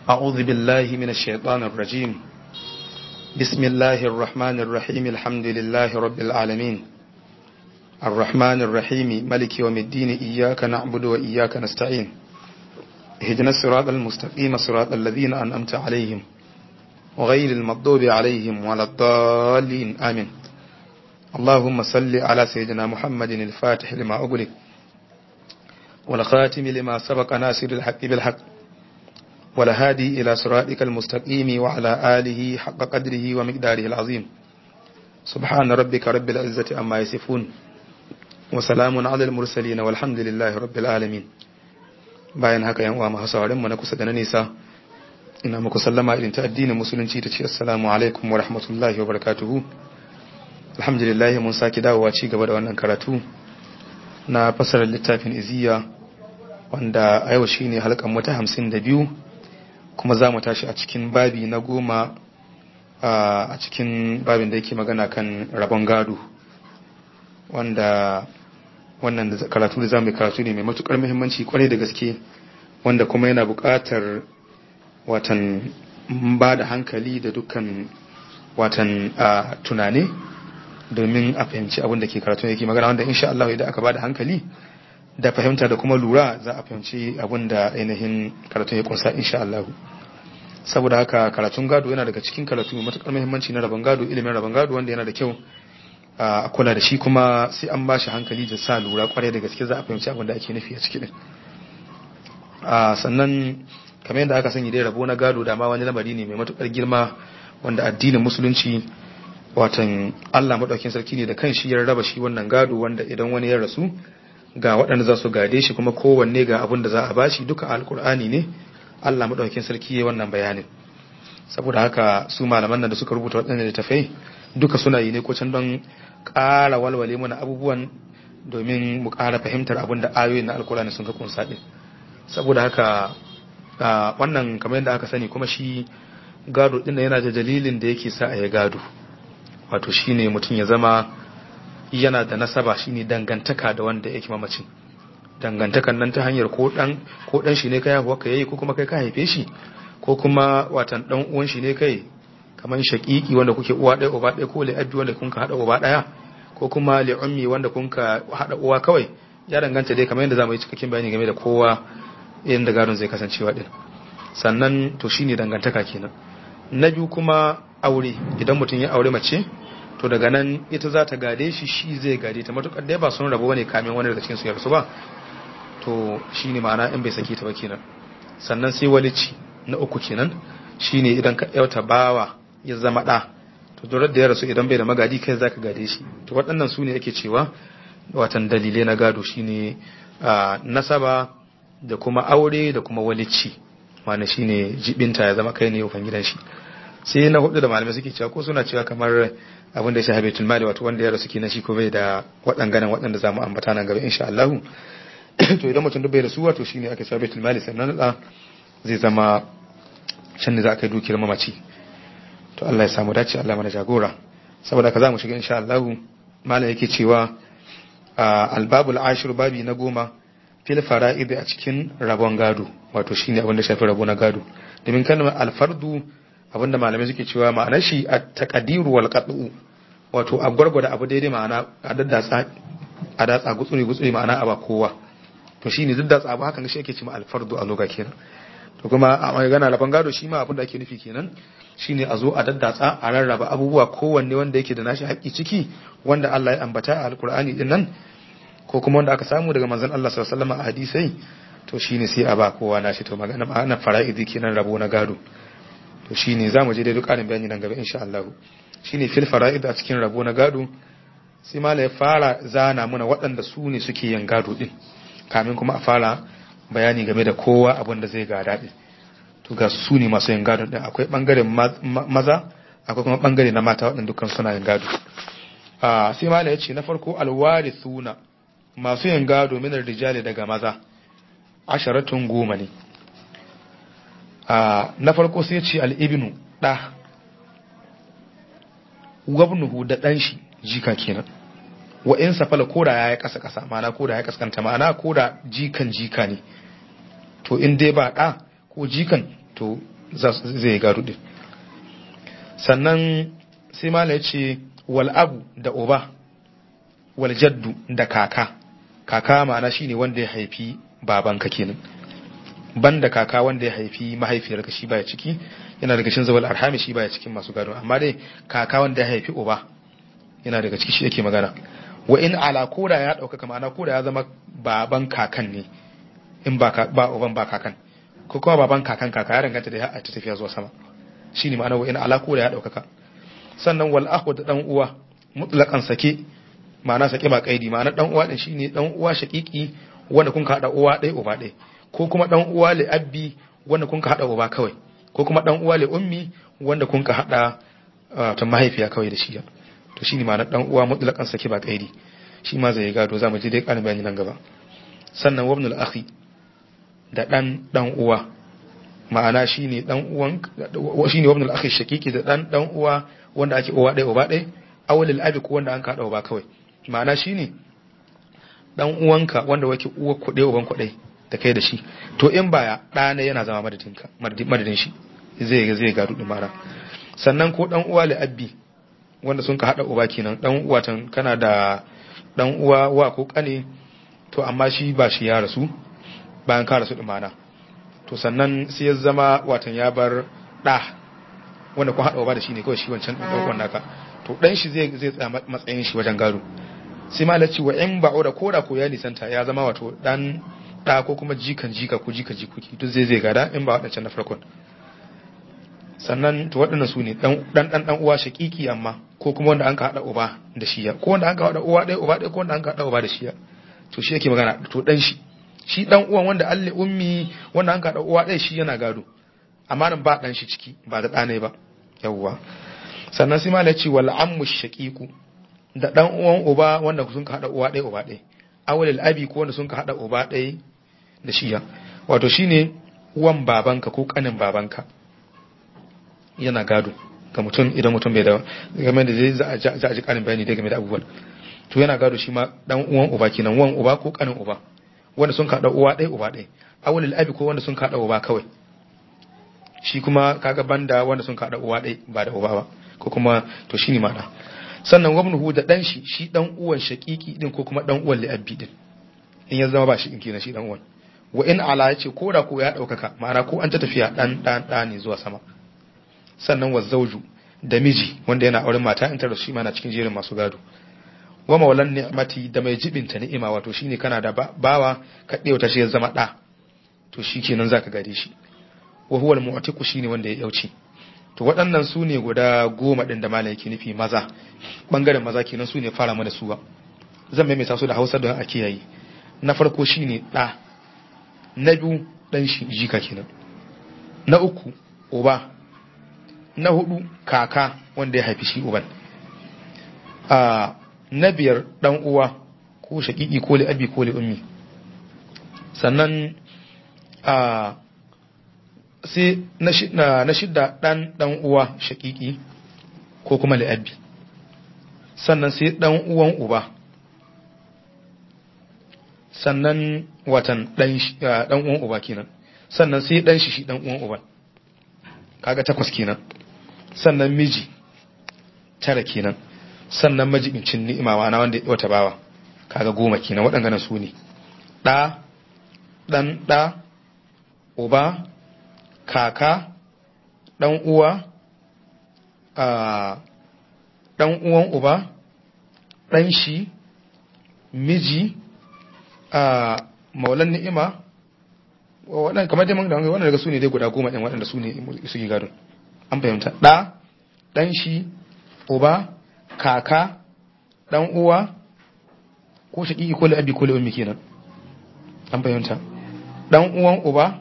أعوذ بالله من الشيطان الرجيم. بسم الله الرحمن الرحيم. الحمد لله رب العالمين الرحمن الرحيم ملك يوم الدين. إياك نعبد وإياك نستعين. اهدنا الصراط المستقيم صراط الذين أنعمت عليهم وغير المغضوب عليهم ولا الضالين آمين. اللهم صل على سيدنا محمد الفاتح لما أغلق والخاتم لما سبق ناصر الحق بالحق والهادي إلى صراطك المستقيم وعلى آله حق قدره ومقداره العظيم. سبحان ربك رب العزة عما يصفون وسلام على المرسلين والحمد لله رب العالمين. bayan haka yan uwa masu sauraron mu na kusa da na nisa, ina muku sallama irin ta addinin musulunci ta ce assalamu alaikum wa rahmatullahi wa barakatuhu. Alhamdulillah mun saki dawowa ci gaba da wannan karatu na fasarar littafin Iziya, wanda a yau shine halkan mu ta 52, kuma za mu tashi a cikin babi na 10 a cikin babin da yake magana kan rabon gado, wanda wannan karatu da zamu yi karatu ne mai matukar muhimmanci kwarai da gaske, wanda kuma yana buƙatar watan ba da hankali da dukkan watan tunane domin a fahimci abin da ke karatu yake magana, wanda insha Allah idan aka ba da hankali da fahimta da kuma lura za a fahimci abin da ainihin karatu ya kunsa insha Allah. Saboda haka karatun gado yana daga cikin karatu mai matukar muhimmanci na rabon gado, ilimin rabon gado, wanda yana da kyau a kula da shi, kuma sai an ba shi hankali da sa lura kwarai da gaske za a fahimci abin da ake nufi a ciki din. Sannan kamar yadda aka sani dai rabo na gado da ma wani lamari ne mai matukar girma, wanda addinin musulunci watan Allah madaukakin sarki ne da kanshi ya raba shi wannan gado, wanda idan wani ya rasu ga waɗanda za su gade shi, kuma kowanne ga abin da za a bashi. Duka alkur'ani ne Allah madaukakin sarki ya wannan bayanin. Saboda haka su malaman nan da suka rubuta waɗannan littafai duka suna yi ne ko can don ƙara walwale mana abubuwan, domin mu ƙara fahimtar abin da ayoyin na alkur'ani sun ka kunsa din. Saboda haka wannan kamar yadda aka sani, kuma shi gado din yana da dalilin da yake sa a yi gado, wato shine mutum ya zama yana da nasaba, shine dangantaka da wanda yake mamacin. Dangantakan nan ta hanyar ko dan shi ne kai haihuwa ka yayi, ko kuma kai ka haife shi, ko kuma watan dan uwan shi ne kai, kaman shaqiqi wanda kuke uwa ɗaya uba ɗaya, ko li'abbi wanda kun ka hada uba ɗaya, ko kuma li'ummi wanda kun ka hada uwa kawai. Ya danganta dai kamar yadda zamu yi cikakken bayani game da kowa yadda gadon zai kasancewa din. Sannan to shine dangantaka kenan. Na biyu kuma aure. Idan mutum ya aure mace, to daga nan ita za ta gade shi, shi zai gade ta, matukar dai ba sun rabu bane kamin wani daga cikin su ya rasu ba, to shine ma'ana in bai sake ta ba kenan. Sannan sai walici na uku kenan, shine idan ka yauta bawa ya zama da, to durar da ya rasu idan bai da magadi kai zaka gade shi. To waɗannan su ne ake cewa watan dalilai na gado, shine nasaba da kuma aure da kuma walici, ma'ana shine jibinta ya zama kai ne ufan gidan shi. Sai na hudu da malamai suke cewa, ko suna cewa kamar abin da ya shafi baitul mali, wato wanda ya rasu kenan shi ko bai da waɗanda za mu ambata nan gaba insha Allah. To idan mutum duk bai rasu, wato shine aka cewa baitul mali, sannan da zai zama can ne za ka yi dukiyar mamaci. To Allah ya samu dace, Allah mana jagora. Saboda haka za mu shiga insha Allah. Malam yake cewa albabul ashir, babi na 10, fil fara'id, a cikin rabon gado, wato shine abin da shafi rabo na gado. Domin kalmar alfardu, abinda malamai suke cewa ma'anar shi at-taqdiru wal qat'u, wato a gwargwada abu daidai, ma'ana a datsa gutsuri ma'ana a ba kowa. To shine daddatsa abu, hakan shi yake cewa alfardu a lugha kenan. To kuma a magana rabon gado shi ma abin da ake nufi kenan, shine a zo a daddatsa a rarraba abubuwa, kowanne wanda yake da nashi haƙƙi ciki, wanda Allah ya ambata a alkur'ani din nan, ko kuma wanda aka samu daga manzon Allah sallallahu alaihi wasallam a hadisai, to shine sai a ba kowa nashi. To magana ma'ana fara'idi kenan, rabo na gado. To shine zamu je dai duk ƙarin bayani nan gaba insha Allah. Shine fil fara'id, a cikin rabo na gado. Sai mala ya fara zana muna waɗanda su ne suke yin gado din, kamin kuma a fara bayani game da kowa abin da zai gada din. To ga su ne masu yin gado din, akwai bangaren maza, akwai kuma bangare na mata, waɗanda dukkan suna yin gado. Sai mala ya ce na farko alwarithuna, masu yin gado min rijali, daga maza, 10 ne. Na farko sai ce al'ibinu, ɗa, wabnuhu, da ɗan shi, jika kenan. Wa in safala, koda ya yi ƙasa-ƙasa, ma'ana koda ya ƙasƙanta, ma'ana koda jikan jika ne, to in dai ba ɗa ko jikan, to zai gado din. Sannan sai mala ya ce wal abu da uba wal jaddu da kaka. Kaka ma'ana shine wanda ya haifi babanka kenan, banda kaka wanda ya haifi mahaifiyarka shi baya ciki, yana daga cikin zawal arhami, shi baya cikin masu gado. Amma dai kaka wanda ya haifi uba yana daga ciki, shi yake magana. Wa in ala koda ya dauka ma'ana koda ya zama baban kakan ne, in ba uban ba kakan, ko kuma baban kakan kaka, ya danganta da ya ta tafiya zuwa sama, shine ma'ana wa in ala koda ya dauka. Sannan wal akhu da dan uwa mutlaqan sake, ma'ana sake ba kaidi, ma'ana dan uwa din shine dan uwa shaqiqi wanda kun ka hada uwa ɗaya uba ɗaya, ko kuma dan uwa li abbi wanda kun ka hada uba kawai, ko kuma dan uwa li ummi wanda kun ka hada ta mahaifiya kawai da shi. To shine ma'ana dan uwa mutlaqan sake ba kaidi, shi ma zai gado, zamu ji dai ƙarin bayani nan gaba. Sannan wabnul akhi da dan uwa, ma'ana shine dan uwan, shine wabnul akhi shaqiqi da dan uwa wanda ake uwa ɗaya uba ɗaya, awlil abi ko wanda an ka hada uba kawai, ma'ana shine dan uwanka wanda wake uwa kuɗe uban kuɗe da kai da shi, to in baya ɗana yana zama madadin shi, zai gado din mara. Sannan ko dan uwa li abbi wanda sun ka hada uba kenan, dan uwatan kana da dan uwa wa ko kane, to amma shi ba shi ya rasu bayan ka rasu din mara, to sannan sai ya zama watan ya bar da wanda kun hada uba da shi ne kawai, shi wancan dan naka, to dan shi zai tsaya matsayin shi wajen gado. Sai ma laci wa in ba'ura koda ko ya nisanta, ya zama wato dan da ko kuma jikan jika ko jika jikoki, duk zai gada in ba wadancan na farkon. Sannan to waɗannan su ne dan uwa shakiki, amma ko kuma wanda an ka hada uba da shiya, ko wanda an ka hada uwa ɗaya uba ɗaya, ko wanda an ka hada uba da shiya, to shi yake magana. To dan shi dan uwan wanda alli ummi wanda an ka hada uwa ɗaya, shi yana gado, amma nan ba dan shi ciki, ba da ɗanai ba, yawwa. Sannan sai ma laci wal ammu shaqiqu da dan uwan uba wanda sun ka hada uwa ɗaya uba ɗaya, awalil abi ko wanda sun ka hada uba ɗaya da shiya, wato shine uwan babanka ko kanin babanka yana gado ga mutum, idan mutum bai da game da zai za a ji karin bayani dai game da abubuwan, to yana gado shi ma dan uwan uba kenan, uwan uba ko kanin uba wanda sun ka hada uwa ɗaya uba ɗaya, awalil abi ko wanda sun ka hada uba kawai, shi kuma kaga banda wanda sun ka hada uwa ɗaya ba da uba ba, ko kuma to shine ma'ana. Sannan wabnuhu da dan shi dan uwan shaqiqi din ko kuma dan uwan li'abbi din, in ya zama ba shi in kenan shi dan uwan. Wa in ala yace ko da ko ya daukaka, ma'ana ko an ta tafiya dan ne zuwa sama. Sannan wa zawju da miji wanda yana auren mata in ta rasu, shi ma na cikin jerin masu gado. Wa maulan ni'mati da mai jibinta ni'ima, wato shine kana da bawa ka ta shi ya zama da, to shi kenan zaka gade shi. Wa huwa al-mu'tiqu shine wanda ya yauci. To waɗannan su ne guda 10 ɗin da malam yake nufi maza, ɓangaren maza kenan su ne fara mana suwa. Zan maimaita su da Hausa don a kiyaye. Na farko shi ne ɗa, na biyu ɗan shi jika kenan, na uku uba, na hudu kaka wanda ya haifi shi uban, na biyar ɗan uwa ko shaƙiƙi ko li'abi ko li'ummi. Sannan sai na shidda dan uwa shakiki ko kuma li'abbi. Sannan sai dan uwan uba, sannan watan dan uwan uba kenan, sannan sai dan shi dan uwan uba, kaga 8 kenan. Sannan miji 9 kenan, sannan majibincin ni'ima wana wanda ya wata bawa, kaga 10 kenan. Waɗannan su ne ɗa, uba, kaka, ɗan uwa, ɗan uwan uba, ɗan shi, miji, maulan ni'ima, waɗanda kamar dai magana waɗanda daga su ne dai guda 10 ɗin waɗanda su ne suke gado. An fahimta, ɗan shi, uba, kaka, ɗan uwa, ko shaƙiƙi ko la'abi ko la'ummi kenan. An fahimta, ɗan uwan uba,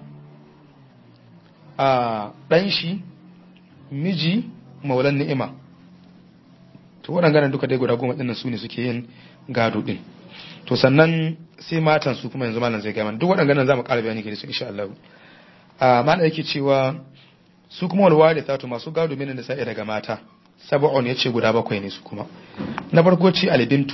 ɗan shi, miji, maulan ni'ima. To waɗannan duka dai guda 10 ɗin su ne suke yin gado ɗin. To sannan sai matan su kuma yanzu malam zai gaya mana duk waɗannan za mu ƙara bayani gare su insha Allah. Malam yake cewa su kuma walwari ta masu gado minin da sai daga mata sab'un yace guda 7 ne su kuma. Na farko ce albintu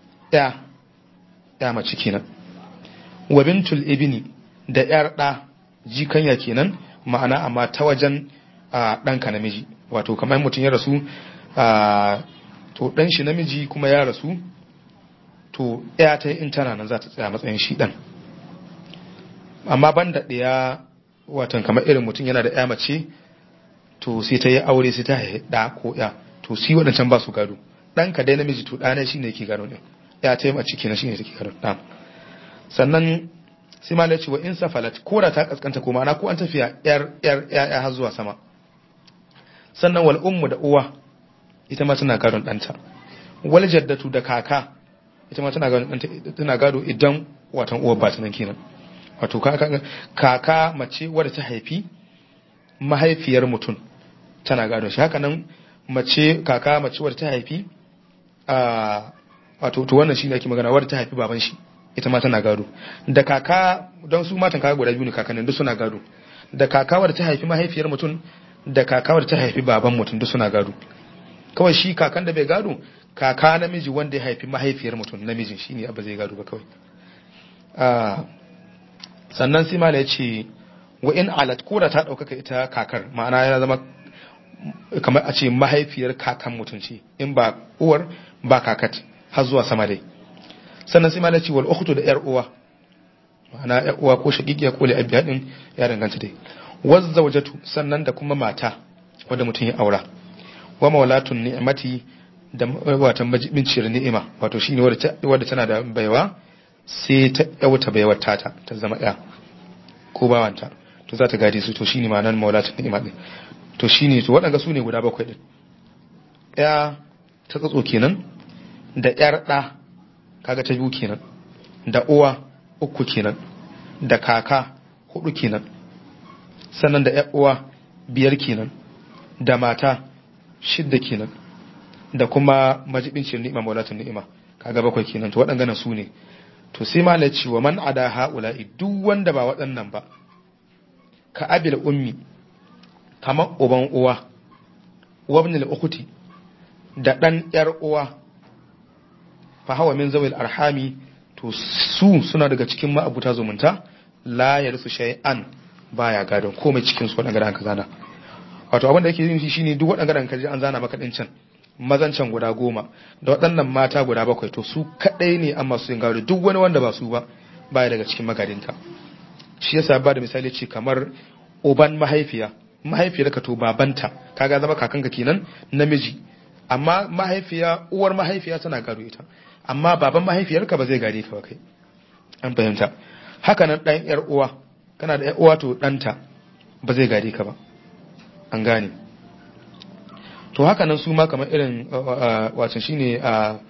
ya mace kenan, wa bintul ibni da yar da jikanya kenan, ma'ana amma ta wajen ɗanka namiji wato kamar mutum ya rasu to ɗan shi namiji kuma ya rasu to ya ta in tana nan za ta tsaya matsayin shi ɗan amma ban da ɗaya watan kamar irin mutum yana da ya mace to sai ta yi aure sai ta haihi ɗa ko ya to si waɗancan ba su gado ɗanka dai namiji to ɗana shi ne yake gado ɗin ya ta yi mace kenan shi ne take gado ɗan sannan sai ma ce wa in safalat ko da ta kaskanta ko ma'ana ko an tafiya yar har zuwa sama sannan wal ummu da uwa ita ma tana gadon ɗanta wal jaddatu da kaka ita ma tana gadon ɗanta tana gado idan watan uwar ba ta nan kenan wato kaka mace wadda ta haifi mahaifiyar mutum tana gadon shi haka nan kaka mace wadda ta haifi wato to wannan shine ake magana wadda ta haifi baban shi ita ma tana gado da kaka don su matan kaka guda biyu ne kakannin duk suna gado da kaka wadda ta haifi mahaifiyar mutum da kaka wadda ta haifi baban mutum duk suna gado kawai shi kakan da bai gado kaka namiji wanda ya haifi mahaifiyar mutum namijin shine abba zai gado ba kawai sannan sai mala ya ce wa in alat ko da ta ɗaukaka ita kakar ma'ana ya zama kamar a ce mahaifiyar kakan mutum ce in ba uwar ba kakat har zuwa sama dai sannan sai mala ya ce wal ukhtu da yar uwa ma'ana yar uwa ko shaqiqiya ko li'abiya din ya danganta dai waz zawjatu sannan da kuma mata wanda mutum ya aura wa mawlatun ni'mati da watan majibinciyar ni'ima wato shine wadda tana da baiwa sai ta yauta baiwar tata ta zama ya ko bawanta to za ta gade su to shine ma'anar mawlatun ni'ima din to shine to waɗanda su ne guda bakwai din ya ta tsatso kenan da yar da kaga ta biyu kenan da uwa uku kenan da kaka hudu kenan sannan da yar uwa biyar kenan da mata shidda kenan da kuma majibincin ni'ima maulatun ni'ima kaga bakwai kenan to waɗannan su ne to sai malai ce wa man ada haula'i duk wanda ba waɗannan ba ka abil ummi kamar uban uwa wa ibn al-ukhti da dan yar uwa fa hawa min zawil arhami to su suna daga cikin ma'abuta zumunta la yarsu shay'an baya gadon komai cikin su waɗannan ka zana wato abin da yake yin shi shine duk waɗannan kaji an zana maka din can mazan can guda 10 da waɗannan mata guda 7 to su kadai ne amma su yin gado duk wani wanda ba su ba baya daga cikin magadinta shi yasa ba da misali ce kamar uban mahaifiyar ka to babanta kaga zama kakanka kenan namiji amma uwar mahaifiya tana gado ita amma baban mahaifiyarka ba zai gade ka ba kai an fahimta haka nan dan yar uwa kana da yar uwa to danta ba zai gade ka ba an gane to haka nan su ma kamar irin watan shine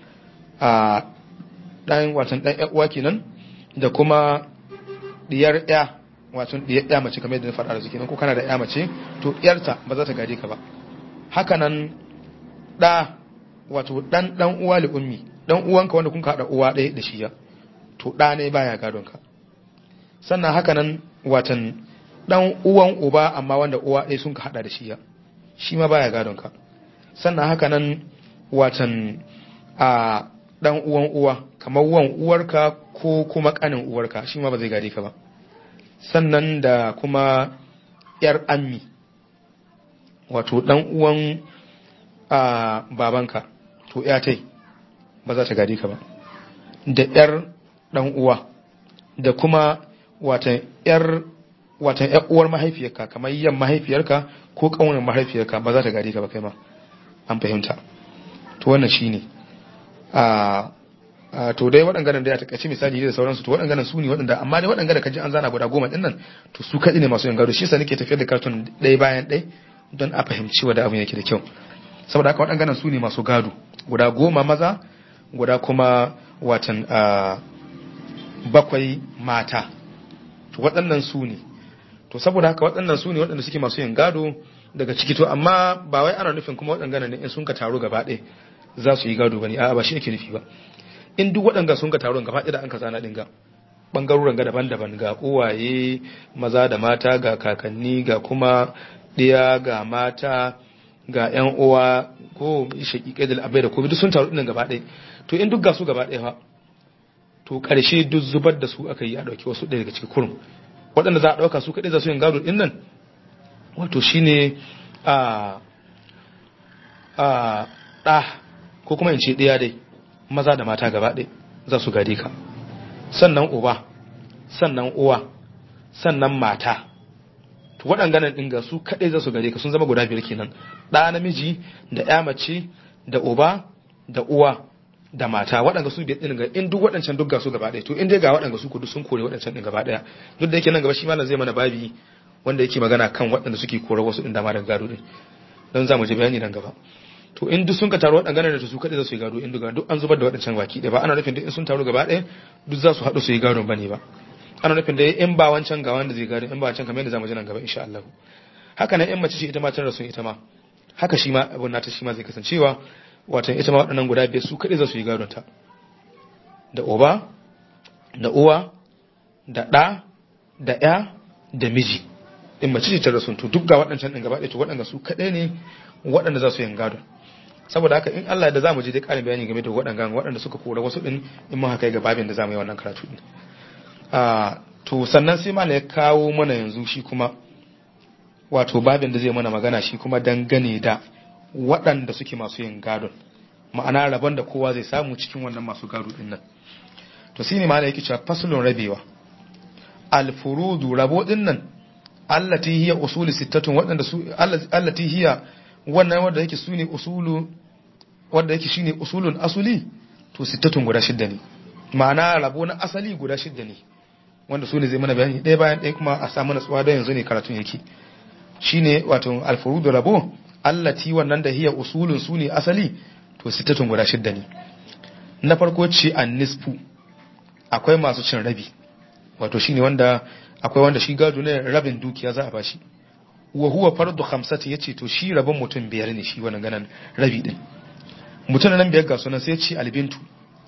dan watan dan yar uwa kenan da kuma diyar ya watan diyar ya mace kamar yadda na faɗa da su kenan ko kana da ya mace to diyarta ba za ta gade ka ba haka nan da wato dan uwa li ummi dan uwanka wanda kun hada uwa ɗaya da shi ya to da ne baya gadon ka sannan haka nan watan dan uwan uba amma wanda uwa ɗaya sun ka hada da shi ya shi ma baya gadon ka sannan haka nan watan dan uwan uwa kamar uwan uwarka ko kuma kanin uwarka shi ma ba zai gade ka ba sannan da kuma yar ammi wato dan uwan babanka to ya tai ba za ta gade ka ba da yar dan uwa da kuma watan yar uwar mahaifiyarka kamar yan mahaifiyarka ko kaunar mahaifiyarka ba za ta gade ka ba kai ma an fahimta to wannan shine to dai waɗannan da ya takaice misali da sauransu to waɗannan su ne waɗanda amma dai waɗannan da kaji an zana guda 10 din nan to su kaɗi ne masu yin gado shi yasa nake tafiyar da karton ɗaya bayan ɗaya don a fahimci wanda abin yake da kyau saboda haka waɗannan su ne masu gado guda 10 maza guda kuma watan 7 mata to waɗannan su ne to saboda haka waɗannan su ne waɗanda suke masu yin gado daga ciki to amma ba wai ana nufin kuma waɗannan ne in sun ka taro gaba ɗaya za su yi gado bane a'a ba shi yake nufi ba in duk waɗanda sun ka taro gaba ɗaya da an ka zana dinga bangarorin ga daban-daban ga uwaye maza da mata ga kakanni ga kuma ɗiya ga mata ga ƴan uwa ko shaƙiƙai da abai da ko duk sun taru dinnan gaba ɗaya to in duk ga su gaba ɗaya fa to ƙarshe duk zubar da su aka yi a ɗauki wasu ɗaya daga cikin kurum waɗanda za a ɗauka su kaɗai za su yin gado ɗin nan wato shine a ɗa ko kuma in ce ɗaya dai maza da mata gaba ɗaya za su gade ka, sannan uba, sannan uwa, sannan mata. To waɗannan ɗin ga su kaɗai za su gade ka, sun zama guda biyar kenan: ɗa namiji da ƴa mace da uba da uwa da mata. Waɗanda su biyar ɗin ga in duk waɗancan duk ga su gaba ɗaya, to in dai ga waɗanda su kudu sun kore waɗancan ɗin gaba ɗaya, duk da yake nan gaba shi malam zai mana babi wanda yake magana kan waɗanda suke kore wasu ɗin dama daga gado ɗin, don za mu je bayani nan gaba. To in duk sun ka taru waɗannan da su kaɗai za su yi gado, in duk an zubar da waɗancan baki ɗaya ba ana nufin duk in sun taru gaba ɗaya duk za su haɗu su yi gado bane ba, ana nufin da in ba wancan ga wanda zai gado, in ba wancan kamar yadda zamu ji nan gaba insha Allah. Haka nan in mace ce ita ma ta rasu ita ma haka shi ma abun nata shi ma zai kasancewa, wato ita ma waɗannan guda biyar su kaɗai za su yi gadon ta, da uba da uwa da ɗa da ƴa da miji. In mace ce ta rasu to duk ga waɗancan ɗin gaba ɗaya to waɗanda su kaɗai ne waɗanda za su yi gadon. Saboda haka in Allah da zamu je dai ƙarin bayani game da waɗanda suka kora wasu ɗin in mun haka ga babin da zamu yi wannan karatu ɗin. To sannan sai malai ya kawo mana yanzu shi kuma wato babin da zai mana magana shi kuma dangane da waɗanda suke masu yin gadon, ma'ana rabon da kowa zai samu cikin wannan masu gado ɗin nan. To shi ne malai yake cewa faslun rabewa alfurudu rabo ɗin nan allati hiya usulu sittatun, waɗanda su allati hiya wannan wanda yake sune usulu wanda yake shine usulun asuli, to sittatun guda shidda ne, ma'ana rabo na asali guda shidda ne, wanda su ne zai mana bayani ɗaya bayan ɗaya kuma a samu natsuwa da yanzu ne karatun yake. Shine wato alfurudu rabo allati wannan da hiya usulun su ne asali, to sittatun guda shidda ne. Na farko ce an-nisfu, akwai masu cin rabi, wato shine wanda akwai wanda shi gado ne rabin dukiya za a bashi, wa huwa fardu khamsati, yace to shi rabon mutum biyar ne shi wannan ganan rabi din. Mutum nan biyar ga sunan sai ya ce albintu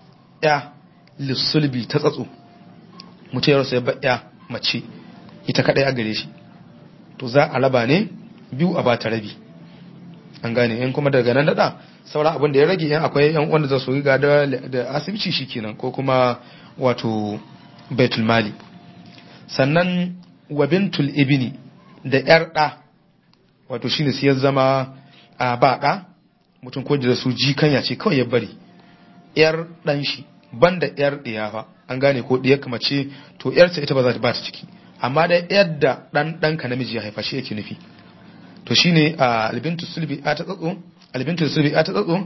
ya lisulbi ta tsatso, mutum ya rasa ya ya mace ita kadai a gare shi, to za a raba ne biyu a bata rabi, an gane. in kuma daga nan dada sauran abin da ya rage yan akwai yan wanda za su riga da asibiti shikenan, ko kuma wato baitul mali. Sannan wa bintul ibni da yar da, wato shine sai ya zama a ba da mutum ko da su jikanya ce kawai ya bari, yar dan shi banda yar diya fa, an gane, ko diyar kuma ce to yar ta ita ba za ta ba ta ciki, amma da yadda dan ka namiji ya haifa shi yake nufi. To shine albintu sulbi a ta tsatso, albintu sulbi a ta tsatso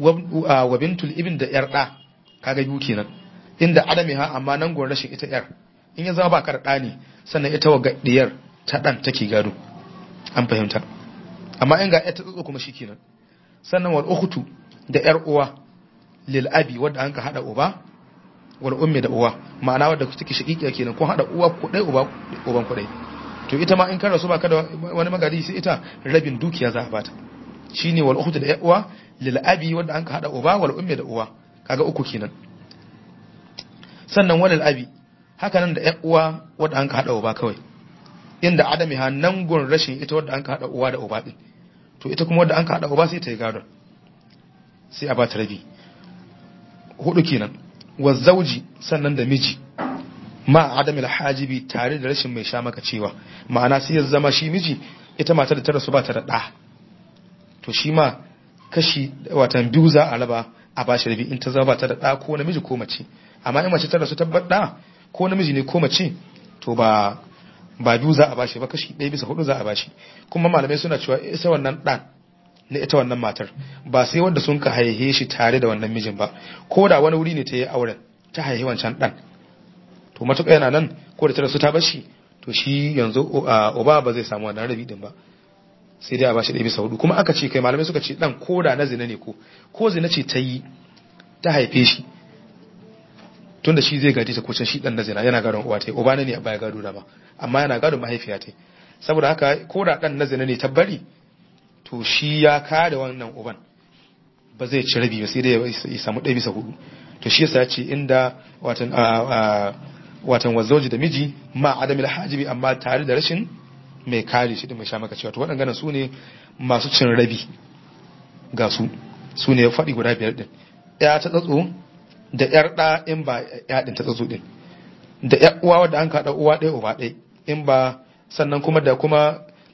wa bintul ibn da yar da, kaga biyu kenan. Inda adamiha, amma nan gon rashin ita yar, in ya zama ba ka da ne sannan ita wa diyar ta dan take gado, an fahimta. Amma in ga yar ta tsatso kuma shikenan. Sannan wal ukhtu da yar uwa lil abi, wanda an ka hada uba, wal ummi da uwa, ma'ana wadda take shaqiqiya kenan, ko hada uwa ku dai uban ku dai, to ita ma in ka rasu baka da wani magadi sai ita rabin dukiya za a bata. Shine wal ukhtu da yar uwa lil abi, wanda an ka hada uba, wal ummi da uwa, kaga uku kenan. Sannan walil abi, haka nan da yar uwa wanda an ka hada uba kawai, inda adami ha nan gun rashin ita wanda an ka hada uwa da uba din, to ita kuma wanda an ka hada uba sai ta yi gadon, sai a bata rabi. Hudu kenan. Wa zauji, sannan da miji, ma adamil hajibi, tare da rashin mai sha maka cewa, ma'ana sai ya zama shi miji ita matar da ta rasu ba ta da ɗa, to shi ma kashi watan biyu za a raba a bashi rabi in ta zama ba ta da ɗa ko namiji ko mace. Amma in mace ta rasu tabbat ɗa ko namiji ne ko mace, to ba biyu za a bashi ba, kashi 1/4 za a bashi. Kuma malamai suna cewa isa wannan ɗan na ita wannan matar ba sai wanda sun ka haihe shi tare da wannan mijin ba, ko da wani wuri ne ta yi auren ta haihi wancan ɗan, to matuƙa yana nan ko da ta rasu ta bashi, to shi yanzu uba ba zai samu wannan rabi din ba, sai dai a bashi 1/4. Kuma aka ce kai malamai suka ce ɗan ko da na zina ne, ko zina ce ta yi ta haife shi, tunda shi zai gadi ta, ko can shi ɗan na zina yana gadon uwa ta yi, uba ne a baya gado da ba, amma yana gadon mahaifiya ta yi. Saboda haka ko da ɗan na zina ne ta bari, to shi ya kada wannan uban ba zai ci rabi ba, sai dai ya samu 1/4. To shi yasa ce inda watan wazauji da miji ma adamil hajibi, amma tare da rashin mai kare shi da mai sha maka cewa, to waɗannan su ne masu cin rabi, ga su ne faɗi guda biyar din. Ya ta tsatso da yar da, in ba ya din ta tsatso din, da yar uwa wadda an kaɗa uwa ɗaya uba ɗaya, in ba, sannan kuma da kuma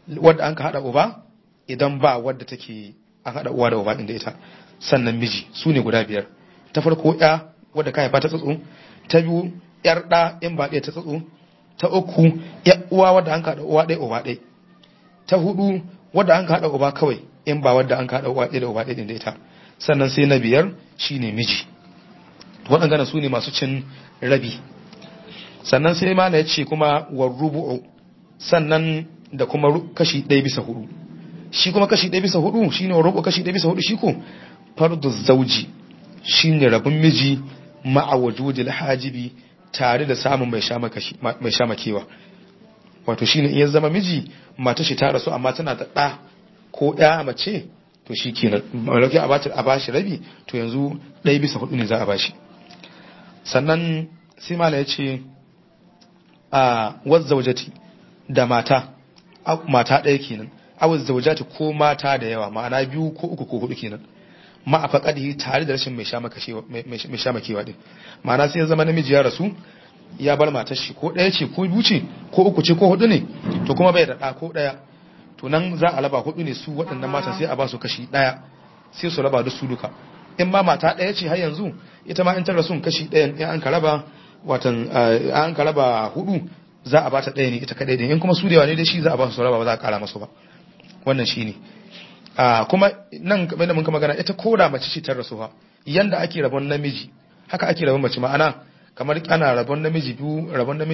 wadda an ka hada uba idan ba wadda take an hada uwa da uba din da ita, sannan miji, su ne guda biyar. Ta farko ya wadda ka haifa ta tsatso, ta biyu yar da in ba ɗaya ta tsatso, ta uku ya uwa wadda an ka hada uwa ɗaya uba ɗaya, ta hudu wadda an ka hada uba kawai in ba wadda an ka hada uwa ɗaya da uba ɗaya din da ita, sannan sai na biyar shine miji. Waɗanda su ne masu cin rabi. Sannan sai mala ya ce kuma war rubu'u, sannan da kuma kashi 1/4. Shi kuma kashi 1/4 shine war rubu'u, kashi 1/4 shi ko fardu zauji shine rabin miji ma'a wujudil hajibi, tare da samun mai sha makewa. Wato shine in ya zama miji mata shi ta rasu amma tana da ɗa ko ɗaya mace, to shi kenan malaki a bashi rabi, to yanzu 1/4 ne za a bashi. Sannan sai mala ya ce a wazzaujati da mata ɗaya kenan, awaz zaujati ko mata da yawa, ma'ana 2 ko 3 ko 4 kenan, ma a faƙadihi tare da rashin mai sha makewa din. Ma'ana sai ya zama namiji ya rasu ya bar matar shi ko ɗaya ce ko 2 ce ko 3 ce ko 4 ne, to kuma bai da ɗa ko ɗaya, to nan za a raba 4 ne su waɗannan matan sai a ba su kashi 1 sai su raba da su duka. In ma mata ɗaya ce har yanzu ita ma in ta rasu kashi 1 in an ka raba watan an ka raba 4 za a bata 1 ne ita kadai din, in kuma su da yawa ne dai shi za a ba su raba ba za a kara masu ba. Wannan shine kuma nan kamar da mun ka magana ita koda mace ce ta rasu ha, yanda ake rabon namiji haka ake rabon mace, ma'ana kamar ana rabon namiji biyu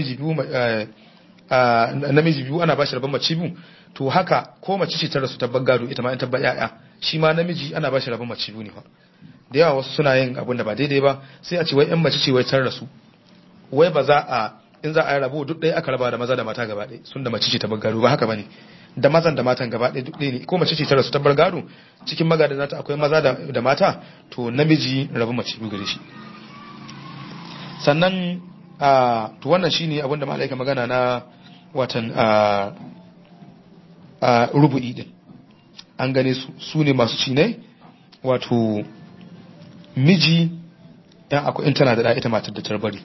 namiji biyu ana bashi rabon mace biyu, to haka ko mace ce ta rasu ta gado ita ma in tabba yaya, shi ma namiji ana bashi rabon mace biyu ne fa. Da yawa wasu suna yin abin da ba daidai ba, sai a ce wai in mace ce wai ta rasu wai ba za a in za a yi rabo duk ɗaya aka raba da maza da mata gaba ɗaya, sun da mace ce ta bar gado, ba haka bane, da mazan da matan gaba ɗaya duk ɗaya ne. Ko mace ce ta rasu ta bar gado cikin magadan nata akwai maza da mata, to namiji rabon mace biyu gare shi. Sannan to wannan shine abin da malaika magana na watan rubu'i din, an gane su ne masu ci ne, wato miji dan akwai in tana da ita matar da tarbari,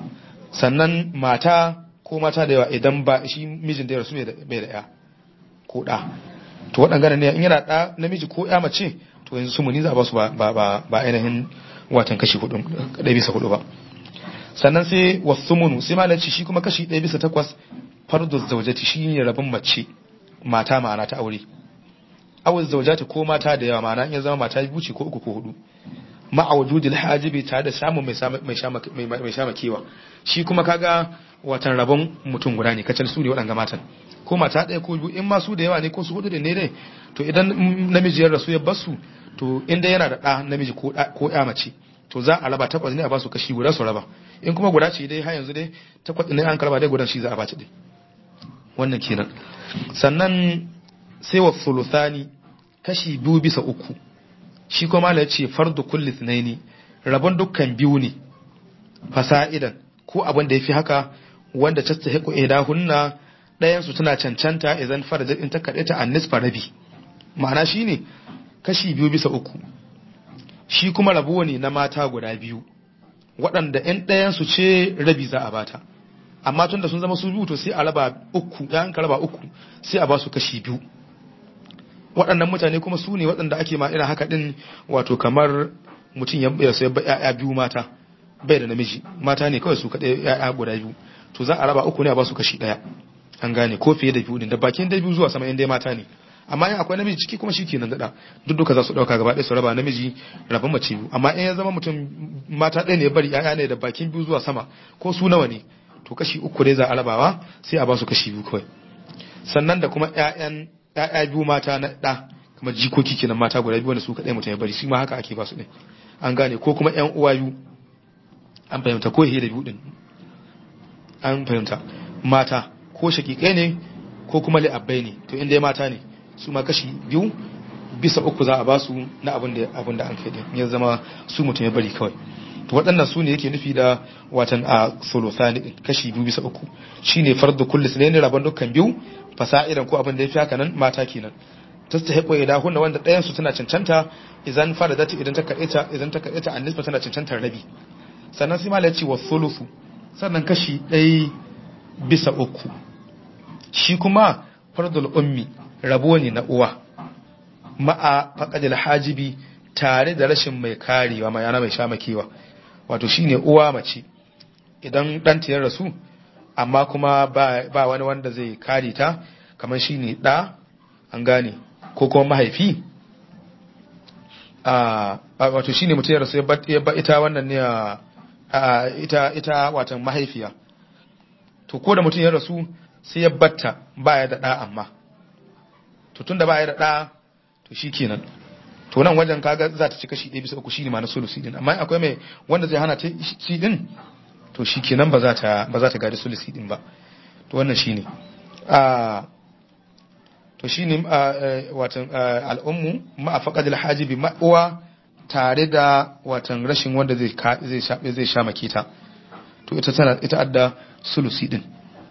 sannan mata ko mata da yawa idan ba shi mijin da ya rasu bai da ya ko da, to waɗanda ne in yana da namiji ko ya mace, to yanzu su muni za a ba su ba ainihin watan kashi 1/4 ba. Sannan sai wasumunu sai malaci shi kuma kashi 1/8 fardu zawjati shine rabin mace mata ma'ana ta aure, awuz zawjati ko mata da yawa ma'ana in ya zama mata biyu ce ko 3 ko 4, ma'a wujudil hajibi tare da samun mai sha makewa. Shi kuma kaga watan rabon mutum guda ne kacal, su ne waɗanga matan ko mata ɗaya ko biyu, in ma su da yawa ne ko su 4 da ne dai, to idan namiji ya rasu ya basu, to inda yana da ɗa namiji ko ya mace, to za a raba 8 ne a basu kashi guda su raba, in kuma guda ce dai har yanzu dai 8 ne an karba dai gudan shi za a bata dai. Wannan kenan. Sannan sai wa thuluthani kashi 2/3 shi kuma mala yace fardu kulli thnaini rabon dukkan biyu ne, fasa'idan ko abin da yafi haka, wanda tastahiqu idahunna ɗayan su tana cancanta idan farajat in ta kade ta annisfa rabi, ma'ana shine kashi 2/3 shi kuma rabo ne na mata guda biyu, waɗanda in ɗayan su ce rabi za a bata, amma tunda sun zama su biyu to sai a raba 3, ɗayan ka raba 3 sai a ba su kashi 2. Waɗannan mutane kuma su ne waɗanda ake ma irin haka ɗin, wato kamar mutum ya sai ya'ya biyu mata bai da namiji, mata ne kawai su kaɗai ya'ya guda biyu, to za a raba 3 ne a ba su kashi 1, an gane, ko fiye da 2 din da bakin da 2 zuwa sama in dai mata ne, amma in akwai namiji ciki kuma shi kenan daɗa duka za su ɗauka gaba ɗaya su raba namiji rabin mace biyu. Amma in ya zama mutum mata ɗaya ne ya bari ya'ya ne da bakin 2 zuwa sama ko su nawa ne, to kashi 3 dai za a rabawa sai a ba su kashi 2 kawai. Sannan da kuma ‘ya'ya biyu mata na ɗa, kamar jikoki kenan mata guda biyu wanda su kaɗai mutum ya bari, shi ma haka ake ba su ɗin, an gane, ko kuma ‘yan uwa biyu, an fahimta, ko da biyu ɗin, an fahimta, mata ko shaƙiƙai ne ko kuma li'abbai ne, to inda ya mata ne su ma kashi 2/3 za a ba su na abin da an kai ɗin, ya zama su mutum ya bari kawai. To waɗannan su ne yake nufi da watan a thuluthani din, kashi 2/3 shine fardu kulli sunaini rabon dukkan biyu, fasa'idan ko abin da yafi haka nan mata kenan, tastahiqu idahunna wanda ɗayan su tana cancanta idan faradati idan ta kaita annisba tana cancantar rabi. Sannan sai malai ya ce wa thuluthu, sannan kashi 1/3 shi kuma fardul ummi rabo ne na uwa ma'a faqadil hajibi tare da rashin mai karewa mai shamakewa wato shine uwa mace idan ɗanta ya rasu amma kuma ba wani wanda zai kare ta kamar shine ɗa an gane ko kuma mahaifi wato shine mutum ya rasu ya ba ita wannan ne ita watan mahaifiya to ko da mutum ya rasu sai ya batta baya da ɗa amma to tunda baya da ɗa to shikenan to nan wajen kaga za ta ci kashi 1/3 shine ma na sulusi din amma akwai mai wanda zai hana ta shi din to shikenan ba za ta gadi sulusi din ba to wannan shine to shine watan al'ummu ma faqadil hajibi ma uwa tare da watan rashin wanda zai sha makita to ita adda sulusi din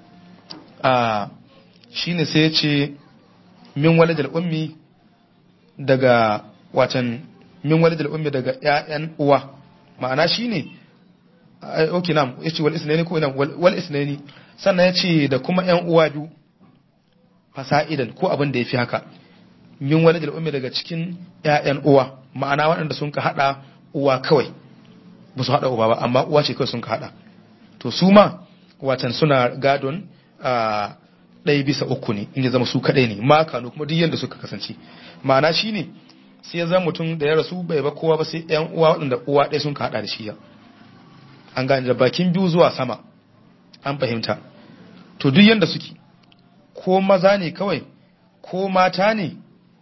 shine sai ya ce min waladil ummi daga watan min walidil ummi daga ƴaƴan uwa ma'ana shine okay nam yace wal isnaini ko nam wal isnaini sannan yace da kuma ƴan uwa biyu fasa'idan ko abin da yafi haka min walidil ummi daga cikin ƴaƴan uwa ma'ana waɗanda sun ka hada uwa kawai ba su hada uba ba amma uwa ce kawai sun ka hada to su ma watan suna gadon 1/3 ne in ya zama su kadai ne ma kanu kuma duk yanda suka kasance ma'ana shine sai ya zama mutum da ya rasu bai ba kowa ba sai ƴan uwa waɗanda uwa ɗaya sun ka haɗa da shi ya an gane da bakin biyu zuwa sama an fahimta to duk yanda suke ko maza ne kawai ko mata ne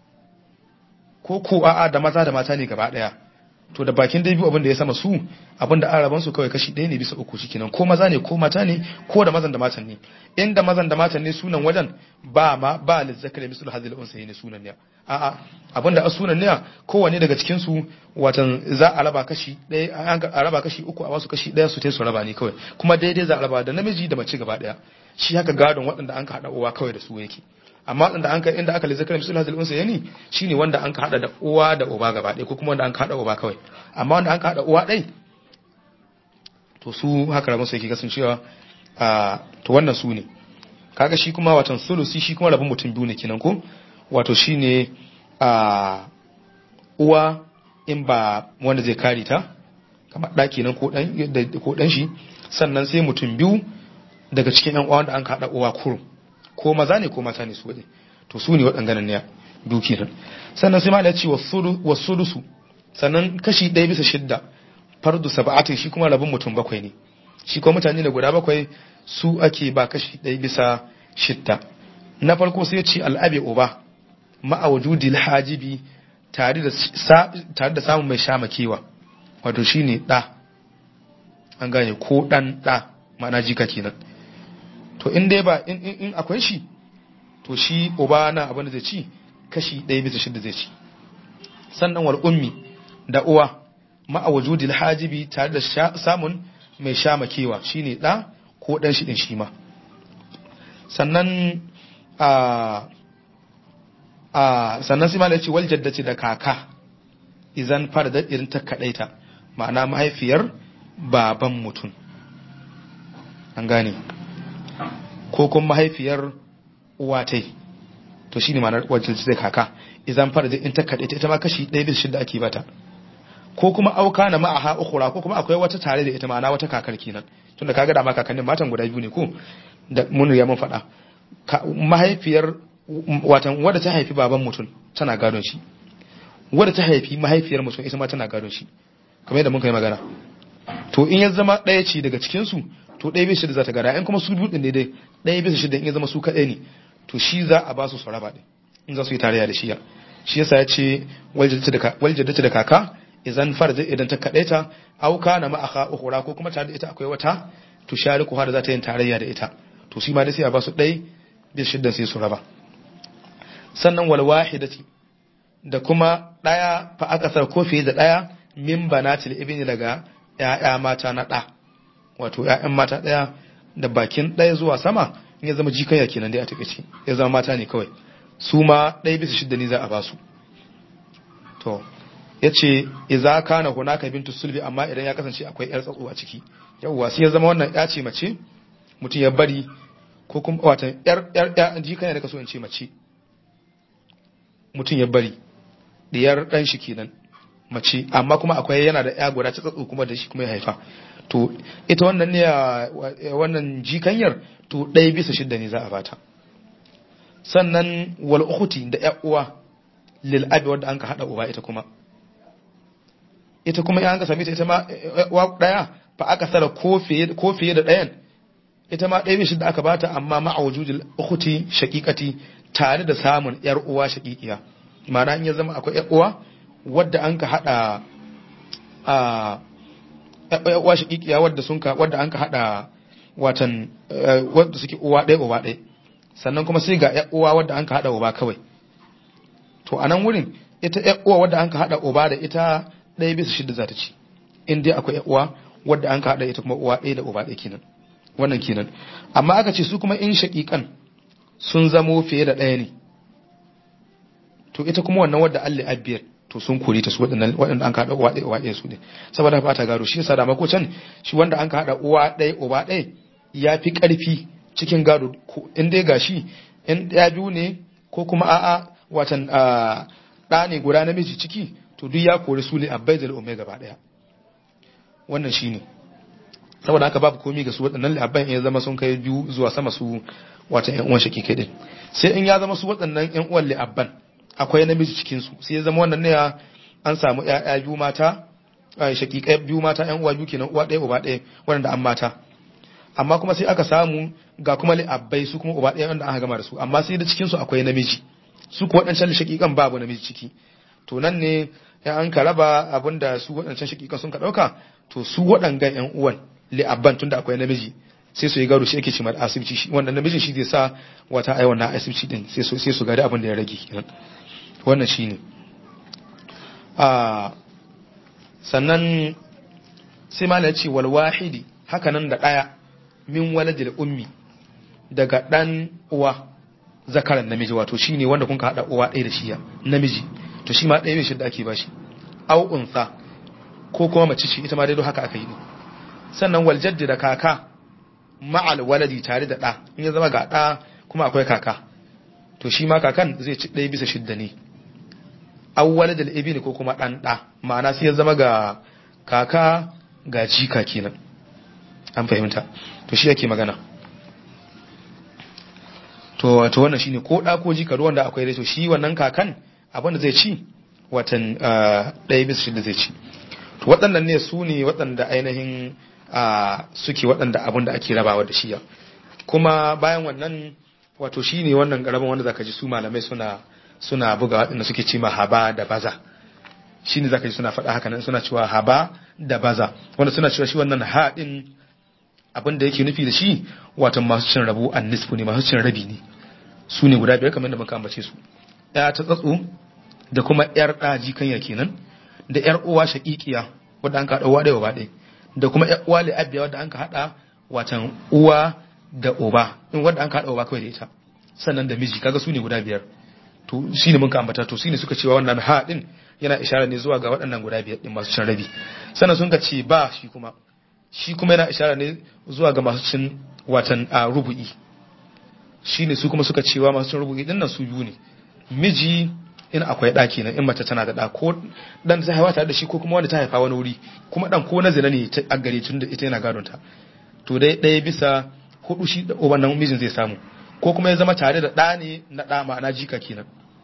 ko a'a da maza da mata ne gaba ɗaya to da bakin dai biyu abin da ya sama su abin da araban su kawai kashi 1/3 shikenan ko maza ne ko mata ne ko da mazan da matan ne inda mazan da matan ne sunan wajen ba lizzakari misul hadil unsayi ne sunan ne a'a abin da sunan ne kowanne daga cikin su watan za a raba kashi 1 a raba kashi 3 a wasu kashi 1 su tai su raba ne kawai kuma daidai za a raba da namiji da mace gaba daya shi haka gadon waɗanda an ka hada uwa kawai da su yake amma waɗanda inda aka lizzakar misul hadil unsayi ne shine wanda an ka hada da uwa da uba gaba daya ko kuma wanda an ka hada uba kawai amma wanda an ka hada uwa ɗai to su haka rabin su yake kasancewa to wannan su ne kaga shi kuma watan sulusi shi kuma rabin mutum biyu ne kenan ko wato shine uwa in ba wanda zai kare ta kamar ɗa kenan ko ɗan shi sannan sai mutum biyu daga cikin ƴan uwa wanda an kaɗa uwa kurum ko maza ne ko mata ne su waje to su ne waɗannan ne biyu kenan sannan sai ma ya ce wasudusu sannan kashi 1/6 fardu sab'atin shi kuma rabin mutum 7 ne shi kuma mutane ne guda 7 su ake ba kashi 1/6 na farko sai ya ce al'abi uba ma'a wujudil hajibi tare da samun mai shamakewa wato shine da an gane ko dan da ma'ana jika kenan to in dai ba in akwai shi to shi uba na abin da zai ci kashi 1/6 zai ci sannan wal ummi da uwa ma'a wujudil hajibi tare da samun mai shamakewa shine da ko dan shi din shi ma sannan sannan sai malai ce wal jaddati da kaka idan farda irin ta kadaita ma'ana mahaifiyar baban mutum an gane ko kuma mahaifiyar uwatai to shine ma'anar wal jaddati da kaka idan farda in ta kadaita ita ma kashi 1/6 ake bata ko kuma auka na ma'aha ukhra ko kuma akwai wata tare da ita ma'ana wata kakar kenan tunda kaga da ma kakannin matan guda biyu ne ko da mun ya mun faɗa mahaifiyar watan wadda ta haifi baban mutum tana gadon shi wadda ta haifi mahaifiyar mutum ita ma tana gadon shi kamar yadda mun kai magana to in ya zama ɗaya ce daga cikin su to 1/6 za ta gada in kuma su biyu din ne dai 1/6 in ya zama su kaɗai ne to shi za a ba su saraba din in za su yi tarayya da shi shi yasa ya ce waljaddata da kaka idan farza idan ta kadaita auka na ma'aka ukhra ko kuma tare da ita akwai wata to shariku har za ta yin tarayya da ita to shi ma dai sai a ba su 1/6 sai su raba sannan wal wahidati da kuma daya fa akasar ko fiye da daya min banatil ibni daga ƴaƴa mata na da wato ƴaƴan mata daya da bakin daya zuwa sama in ya zama jikanya kenan dai a takeice ya zama mata ne kawai su ma 1/6 ne za a ba su to yace idza kana hunaka bintu sulbi amma idan ya kasance akwai yar tsatso a ciki yawwa sai ya zama wannan ya ce mace mutum ya bari ko kuma watan yar jikanya da kaso in ce mace mutum ya bari diyar dan shi kenan mace amma kuma akwai yana da ya guda ta tsatso kuma da shi kuma ya haifa to ita wannan ne wannan jikanyar to 1/6 ne za a bata sannan wal ukhti da ƴa uwa lil abi wanda an ka hada uba ita kuma ya an ka same ta ita ma uwa daya fa aka sara ko fiye da dayan ita ma 1/6 aka bata amma ma'a wujudil ukhti shaqiqati tare da samun yar uwa shaqiqiya ma'ana in ya zama akwai yar uwa wadda an ka hada uwa shaqiqiya wadda an ka hada watan wadda suke uwa ɗaya uba ɗaya sannan kuma sai ga yar uwa wadda an ka hada uba kawai to a nan wurin ita yar uwa wadda an ka hada uba da ita 1/6 za ta ci in dai akwai yar uwa wadda an ka hada ita kuma uwa ɗaya da uba ɗaya kenan wannan kenan amma aka ce su kuma in shaqiqan sun zamo fiye da ɗaya ne to ita kuma wannan wadda Allah abiyar to sun kore ta su waɗanda an ka hada uwa ɗaya su ne saboda ba ta gado shi yasa da mako can shi wanda an ka hada uwa ɗaya uba ɗaya ya fi ƙarfi cikin gado in dai gashi in ɗaya biyu ne ko kuma a'a watan ɗa ne guda namiji ciki to duk ya kori su ne abbai da umai gaba ɗaya wannan shine saboda haka babu komai ga su waɗannan li'abban ya zama sun kai biyu zuwa sama su watan ƴan uwan shakikai din sai in ya zama su waɗannan ƴan uwan li'abban akwai namiji cikin su sai ya zama wannan ne an samu ƴaƴa biyu mata shakikai biyu mata ƴan uwa biyu kenan uwa ɗaya uba ɗaya wanda an mata amma kuma sai aka samu ga kuma li'abbai su kuma uba ɗaya wanda aka gama da su amma sai da cikin su akwai namiji su ko waɗancan shakikan babu namiji ciki to nan ne ya an ka raba abinda su waɗancan shakikan sun ka ɗauka to su waɗangan ƴan uwan li'abban tunda akwai namiji sai su yi gado shi yake cimar asibiti shi wannan namijin shi zai sa wata ai wannan asibiti din sai su gari abin da ya rage kenan wannan shine sannan sai ma ya ce wal wahidi haka nan da daya min waladil ummi daga dan uwa zakaran namiji wato shine wanda kun ka hada uwa ɗaya da shi namiji to shi ma ɗaya bai shi da ake bashi au unsa ko kuma mace ce ita ma dai haka aka yi ne sannan waljaddi da kaka ma'al waladi tare da ɗa in ya zama ga ɗa kuma akwai kaka to shi ma kakan zai ci 1/6 ne awwal da ibni ko kuma ɗan ɗa ma'ana sai ya zama ga kaka ga jika kenan an fahimta to shi yake magana to wannan shine ko ɗa ko jika ruwan da akwai dai to shi wannan kakan abin da zai ci watan 1/6 zai ci to waɗannan ne su ne waɗanda ainihin suke waɗanda abin da ake rabawa da shiya kuma bayan wannan wato shi ne wannan rabon wanda zaka ji su malamai suna buga waɗanda suke ce ma haba da baza shi ne zaka ji suna faɗa haka nan suna cewa haba da baza wanda suna cewa shi wannan haɗin abin da yake nufi da shi wato masu cin rabu an nisfu ne masu cin rabi ne su ne guda biyar kamar da muka ambace su ya ta tsatso da kuma yar ɗaji kanya kenan da yar uwa shaƙiƙiya wadda an kaɗa uwa ɗaya uba ɗaya da kuma uwa li'abbiya wadda an ka haɗa watan uwa da uba in wadda an ka haɗa uba kawai da ita sannan da miji kaga su ne guda biyar to shine mun ka ambata to shine suka cewa wannan ha din yana ishara ne zuwa ga waɗannan guda biyar din masu cin rabi sannan sun ka ce ba shi kuma yana ishara ne zuwa ga masu cin watan rubu'i shine su kuma suka cewa masu cin rubu'i din nan su biyu ne miji in akwai ɗa kenan in mace tana da ɗa ko dan ta haifa tare da shi ko kuma wanda ta haifa wani wuri kuma dan ko na zina ne ta aggare tun da ita yana gadon ta to dai 1/4 shi da wannan mijin zai samu ko kuma ya zama tare da ɗa ne na ɗa ma'ana jika kenan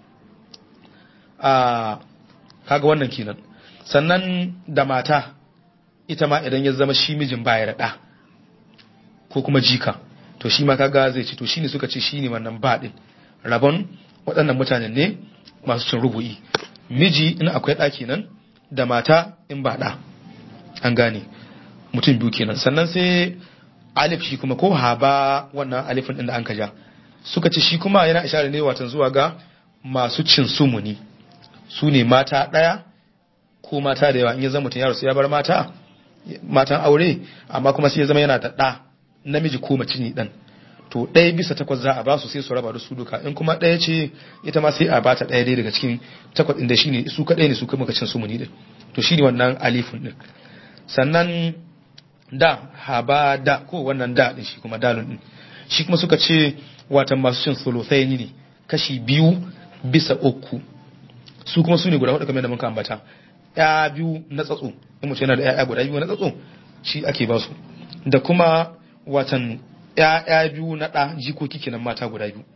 kaga wannan kenan sannan da mata ita ma idan ya zama shi mijin baya da ɗa ko kuma jika to shi ma kaga zai ci to shine suka ce shine wannan ba din rabon waɗannan mutanen ne masu cin rubu'i miji in akwai ɗa kenan da mata in ba ɗa an gane mutum biyu kenan sannan sai alif shi kuma ko haba wannan alifin din da an kaja suka ce shi kuma yana ishara ne watan zuwa ga masu cin sumuni su ne mata ɗaya ko mata da yawa in ya zama mutum yaro sai ya bar matan aure amma kuma sai ya zama yana da ɗa namiji ko mace ne ɗan to 1/8 za a ba su sai su raba da su duka in kuma ɗaya ce ita ma sai a bata ɗaya dai daga cikin 8 ɗin da shine su kaɗai ne su kuma cin sumuni din to shine wannan alifin din sannan da haba da ko wannan da din shi kuma dalun din shi kuma suka ce watan masu cin sulusaini ne kashi 2/3 su kuma su ne guda hudu kamar da muka ambata ya biyu na tsatso in mutum yana da ya guda biyu na tsatso shi ake ba su da kuma watan ya biyu na ɗa jikoki kenan mata guda biyu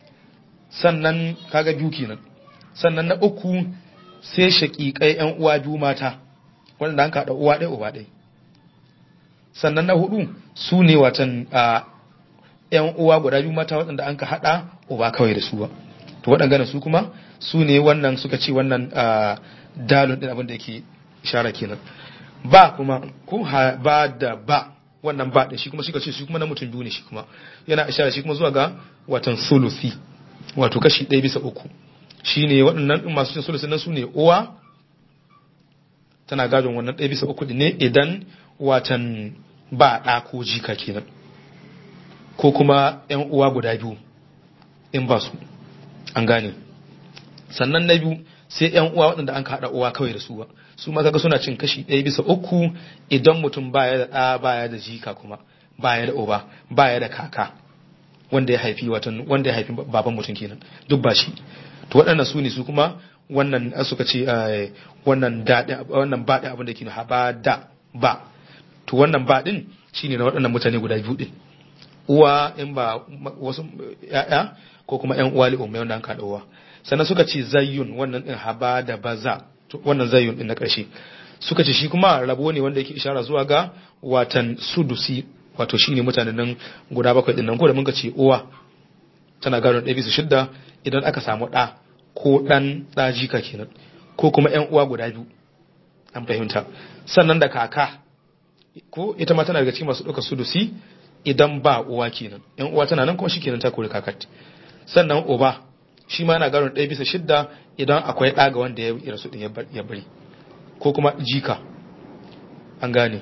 sannan kaga biyu kenan sannan na uku sai shaƙiƙai ƴan uwa biyu mata wanda an kaɗa uwa ɗaya uba ɗaya sannan na hudu su ne watan ƴan uwa guda biyu mata waɗanda an ka haɗa uba kawai da su ba to waɗanda su kuma su ne wannan suka ce wannan dalon ɗin abin da yake ishara kenan ba kuma ko ba da ba wannan ba da shi kuma suka ce shi kuma na mutum biyu ne shi kuma yana ishara shi kuma zuwa ga watan sulusi wato kashi 1/3 shine waɗannan din masu cin sulusi nan su ne uwa tana gadon wannan 1/3 ne idan watan ba ɗa ko jika kenan ko kuma ƴan uwa guda biyu in ba su an gane sannan na biyu sai ƴan uwa waɗanda an haɗa uwa kawai da su ba su ma kaga suna cin kashi 1/3 idan mutum baya da ɗa baya da jika kuma baya da uba baya da kaka wanda ya haifi baban mutum kenan duk ba shi to waɗannan su ne su kuma wannan suka ce wannan baɗin abin da ke haba da ba to wannan baɗin shine na waɗannan mutane guda biyu ɗin uwa in ba wasu ya'ya ko kuma ƴan uwa li'ummai wanda an kaɗa uwa sannan suka ce zayyun wannan ɗin haba da baza wannan zayyun ɗin na ƙarshe suka ce shi kuma rabo ne wanda yake ishara zuwa ga watan sudusi wato shine mutanen nan guda 7 ɗin nan ko da mun ka ce uwa tana gadon 1/6 idan aka samu ɗa ko ɗan ɗajika kenan ko kuma ƴan uwa guda biyu an fahimta sannan da kaka ko ita ma tana daga cikin masu ɗaukar sudusi idan ba uwa kenan ƴan uwa tana nan kuma shi kenan ta kore kakat sannan uba shi ma yana gadon 1/6 idan akwai ɗa ga wanda ya rasu ɗin ya bari ko kuma jika an gane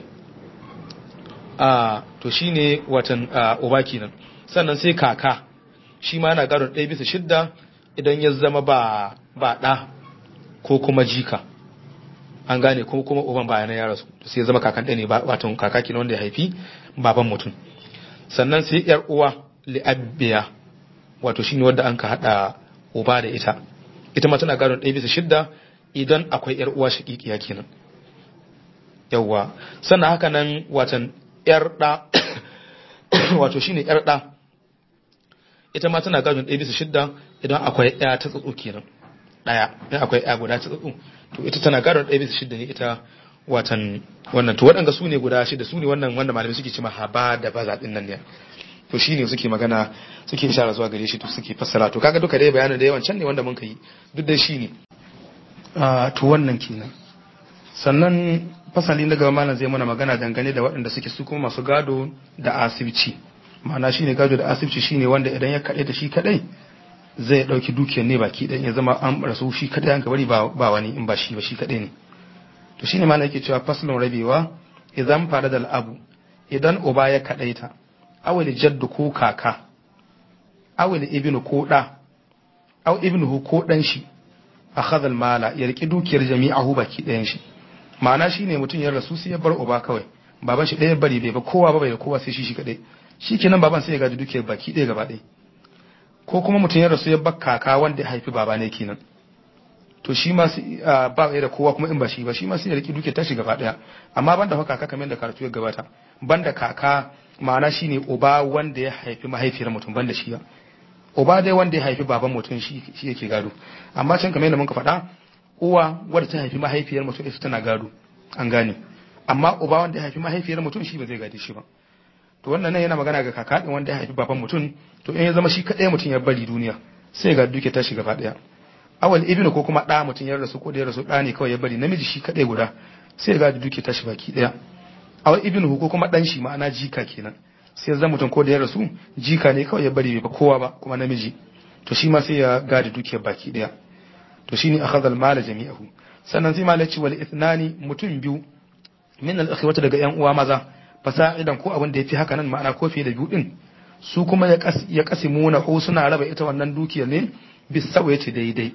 to shine watan uba kenan sannan sai kaka shi ma yana gadon 1/6 idan ya zama ba ɗa ko kuma jika an gane ko kuma uban bayan ya rasu sai ya zama kakan ɗaya ne watan kaka kenan wanda ya haifi baban mutum sannan sai yar uwa li'abbiya wato shine wanda an ka hada uba da ita ma tana gadon 1/6 idan akwai yar uwa shaqiqiya kenan yawa sannan haka nan watan yar da wato shine yar da ita ma tana gadon 1/6 idan akwai ya ta tsatso kenan daya idan akwai ya guda ta tsatso to ita tana gadon 1/6 ne ita watan wannan to waɗanga su ne guda shida su ne wannan wanda malamai suke cewa haba da baza din nan ne to shine suke magana suke ishara zuwa gare shi to suke fassara to kaga duka dai bayanin da yawan can ne wanda mun kai duk dai shine to wannan kenan sannan fasalin daga malam zai mana magana dangane da waɗanda suke su kuma masu gado da asibci ma'ana shine gado da asibci shine wanda idan ya kaɗai da shi kaɗai zai ɗauki dukiyar ne baki ɗan ya zama an rasu shi kaɗai an bari ba wani in ba shi ba shi kaɗai ne to shine malam yake cewa faslun rabewa idan fara da al'abu idan uba ya kaɗaita awali jaddu ko kaka awali ibnu ko ɗa aw ibnuhu ko ɗan shi akhadha al-mala ya riki dukiyar jami'ahu baki ɗayan shi ma'ana shine mutum ya rasu sai ya bar uba kawai baban shi ɗaya bari bai ba kowa ba bai da kowa sai shi kadai shikenan baban sai ya gaji dukiyar baki ɗaya gaba ɗaya ko kuma mutum ya rasu ya bar kaka wanda ya haifi baba ne kenan to shi ma ba ya da kowa kuma in ba shi ba shi ma sai ya riki dukiyar tashi gaba ɗaya amma banda haka kaka kamar da karatu ya gabata banda kaka ma'ana shine uba wanda ya haifi mahaifiyar mutum banda shi ba uba dai wanda ya haifi baban mutum shi yake gado amma can kamar yadda muka faɗa uwa wadda ta haifi mahaifiyar mutum ita tana gado an gane amma uba wanda ya haifi mahaifiyar mutum shi ba zai gade shi ba to wannan nan yana magana ga kaka din wanda ya haifi baban mutum to in ya zama shi kadai mutum ya bari duniya sai ga duke tashi gaba daya awal ibnu ko kuma da mutum ya rasu ko da ya rasu da ne kawai ya bari namiji shi kadai guda sai ga duke tashi baki daya awal ibnu ko kuma dan shi ma'ana jika kenan sai zan mutum ko da ya rasu jika ne kawai ya bari bai kowa ba kuma namiji to shi ma sai ya gadi dukiyar baki daya to shine akhadha al-mala jami'ahu sannan sai malaci wal ithnani mutum biyu min al-akhwati daga yan uwa maza fasa'idan ko abin da yafi haka nan ma'ana ko fiye da biyu din su kuma ya kasimuna ko suna raba ita wannan dukiyar ne bis yace daidai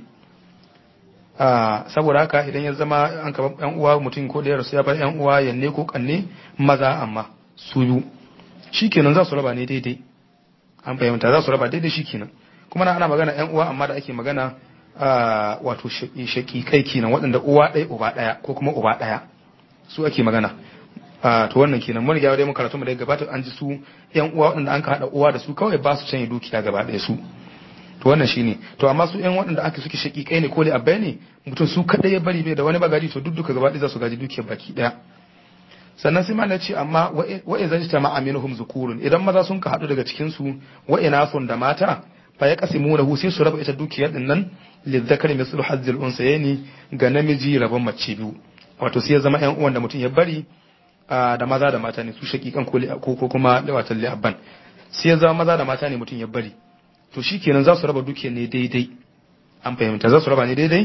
saboda haka idan ya zama an kaba yan uwa mutum ko da ya rasu ya bar yan uwa yanne ko kanne maza amma su biyu shikenan za su raba ne daidai an fahimta za su raba daidai shikenan kuma na ana magana yan uwa amma da ake magana wato shaqiqai kenan waɗanda uwa ɗaya uba ɗaya ko kuma uba ɗaya su ake magana. To wannan kenan mun riga dai mun karatu mu da gabata an ji su yan uwa waɗanda an ka hada uwa da su kawai ba su canye dukiya gaba ɗaya su. To wannan shine to amma su yan waɗanda aka suke shaqiqai ne ko li abbai ne mutum su kadai ya bari bai da wani bagadi to duka gaba ɗaya za su gaji dukiyar baki ɗaya. Sannan sai malai ce amma wa idza jtama aminuhum zukurun idan maza sun ka hadu daga cikin su wa inasun da mata fa ya qasimunahu sai su raba ita dukiyar din nan lizzakari mislu hazzil unsayni ga namiji rabon mace biyu wato sai ya zama yan uwan da mutum ya bari da maza da mata ne su shakikan ko kuma watan li'abban sai ya zama maza da mata ne mutum ya bari to shikenan za su raba dukiyar ne daidai an fahimta za su raba ne daidai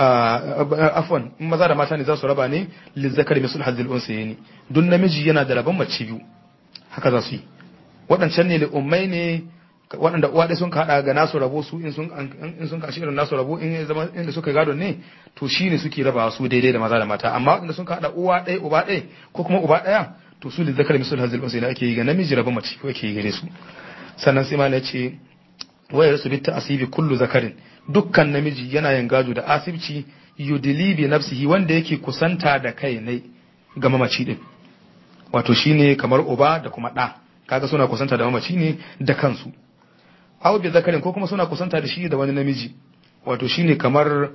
afwan in maza da mata ne za su raba ne lizzakari mislu hazzil unsayni dun namiji yana da rabon mace biyu haka za su yi waɗancan ne ummai ne waɗanda uwa ɗaya sun haɗa ga nasu rabo su in sun kashi irin nasu rabo in zama inda suka gado ne to shi ne suke raba su daidai da maza da mata amma waɗanda sun haɗa uwa ɗaya uba ɗaya ko kuma uba ɗaya to su lizzakar misul hazil unsay ake yi ga namiji rabon mace ko ake yi gare su. Sannan sai malai ce wayar su bitta asibi kullu zakarin dukkan namiji yana yin gado da asibci yudili bi nafsihi wanda yake kusanta da kai ne ga mamaci din wato shine kamar uba da kuma ɗa kaga suna kusanta da mamaci ne da kansu aw bi zakarin ko kuma suna kusanta da shi da wani namiji wato shine kamar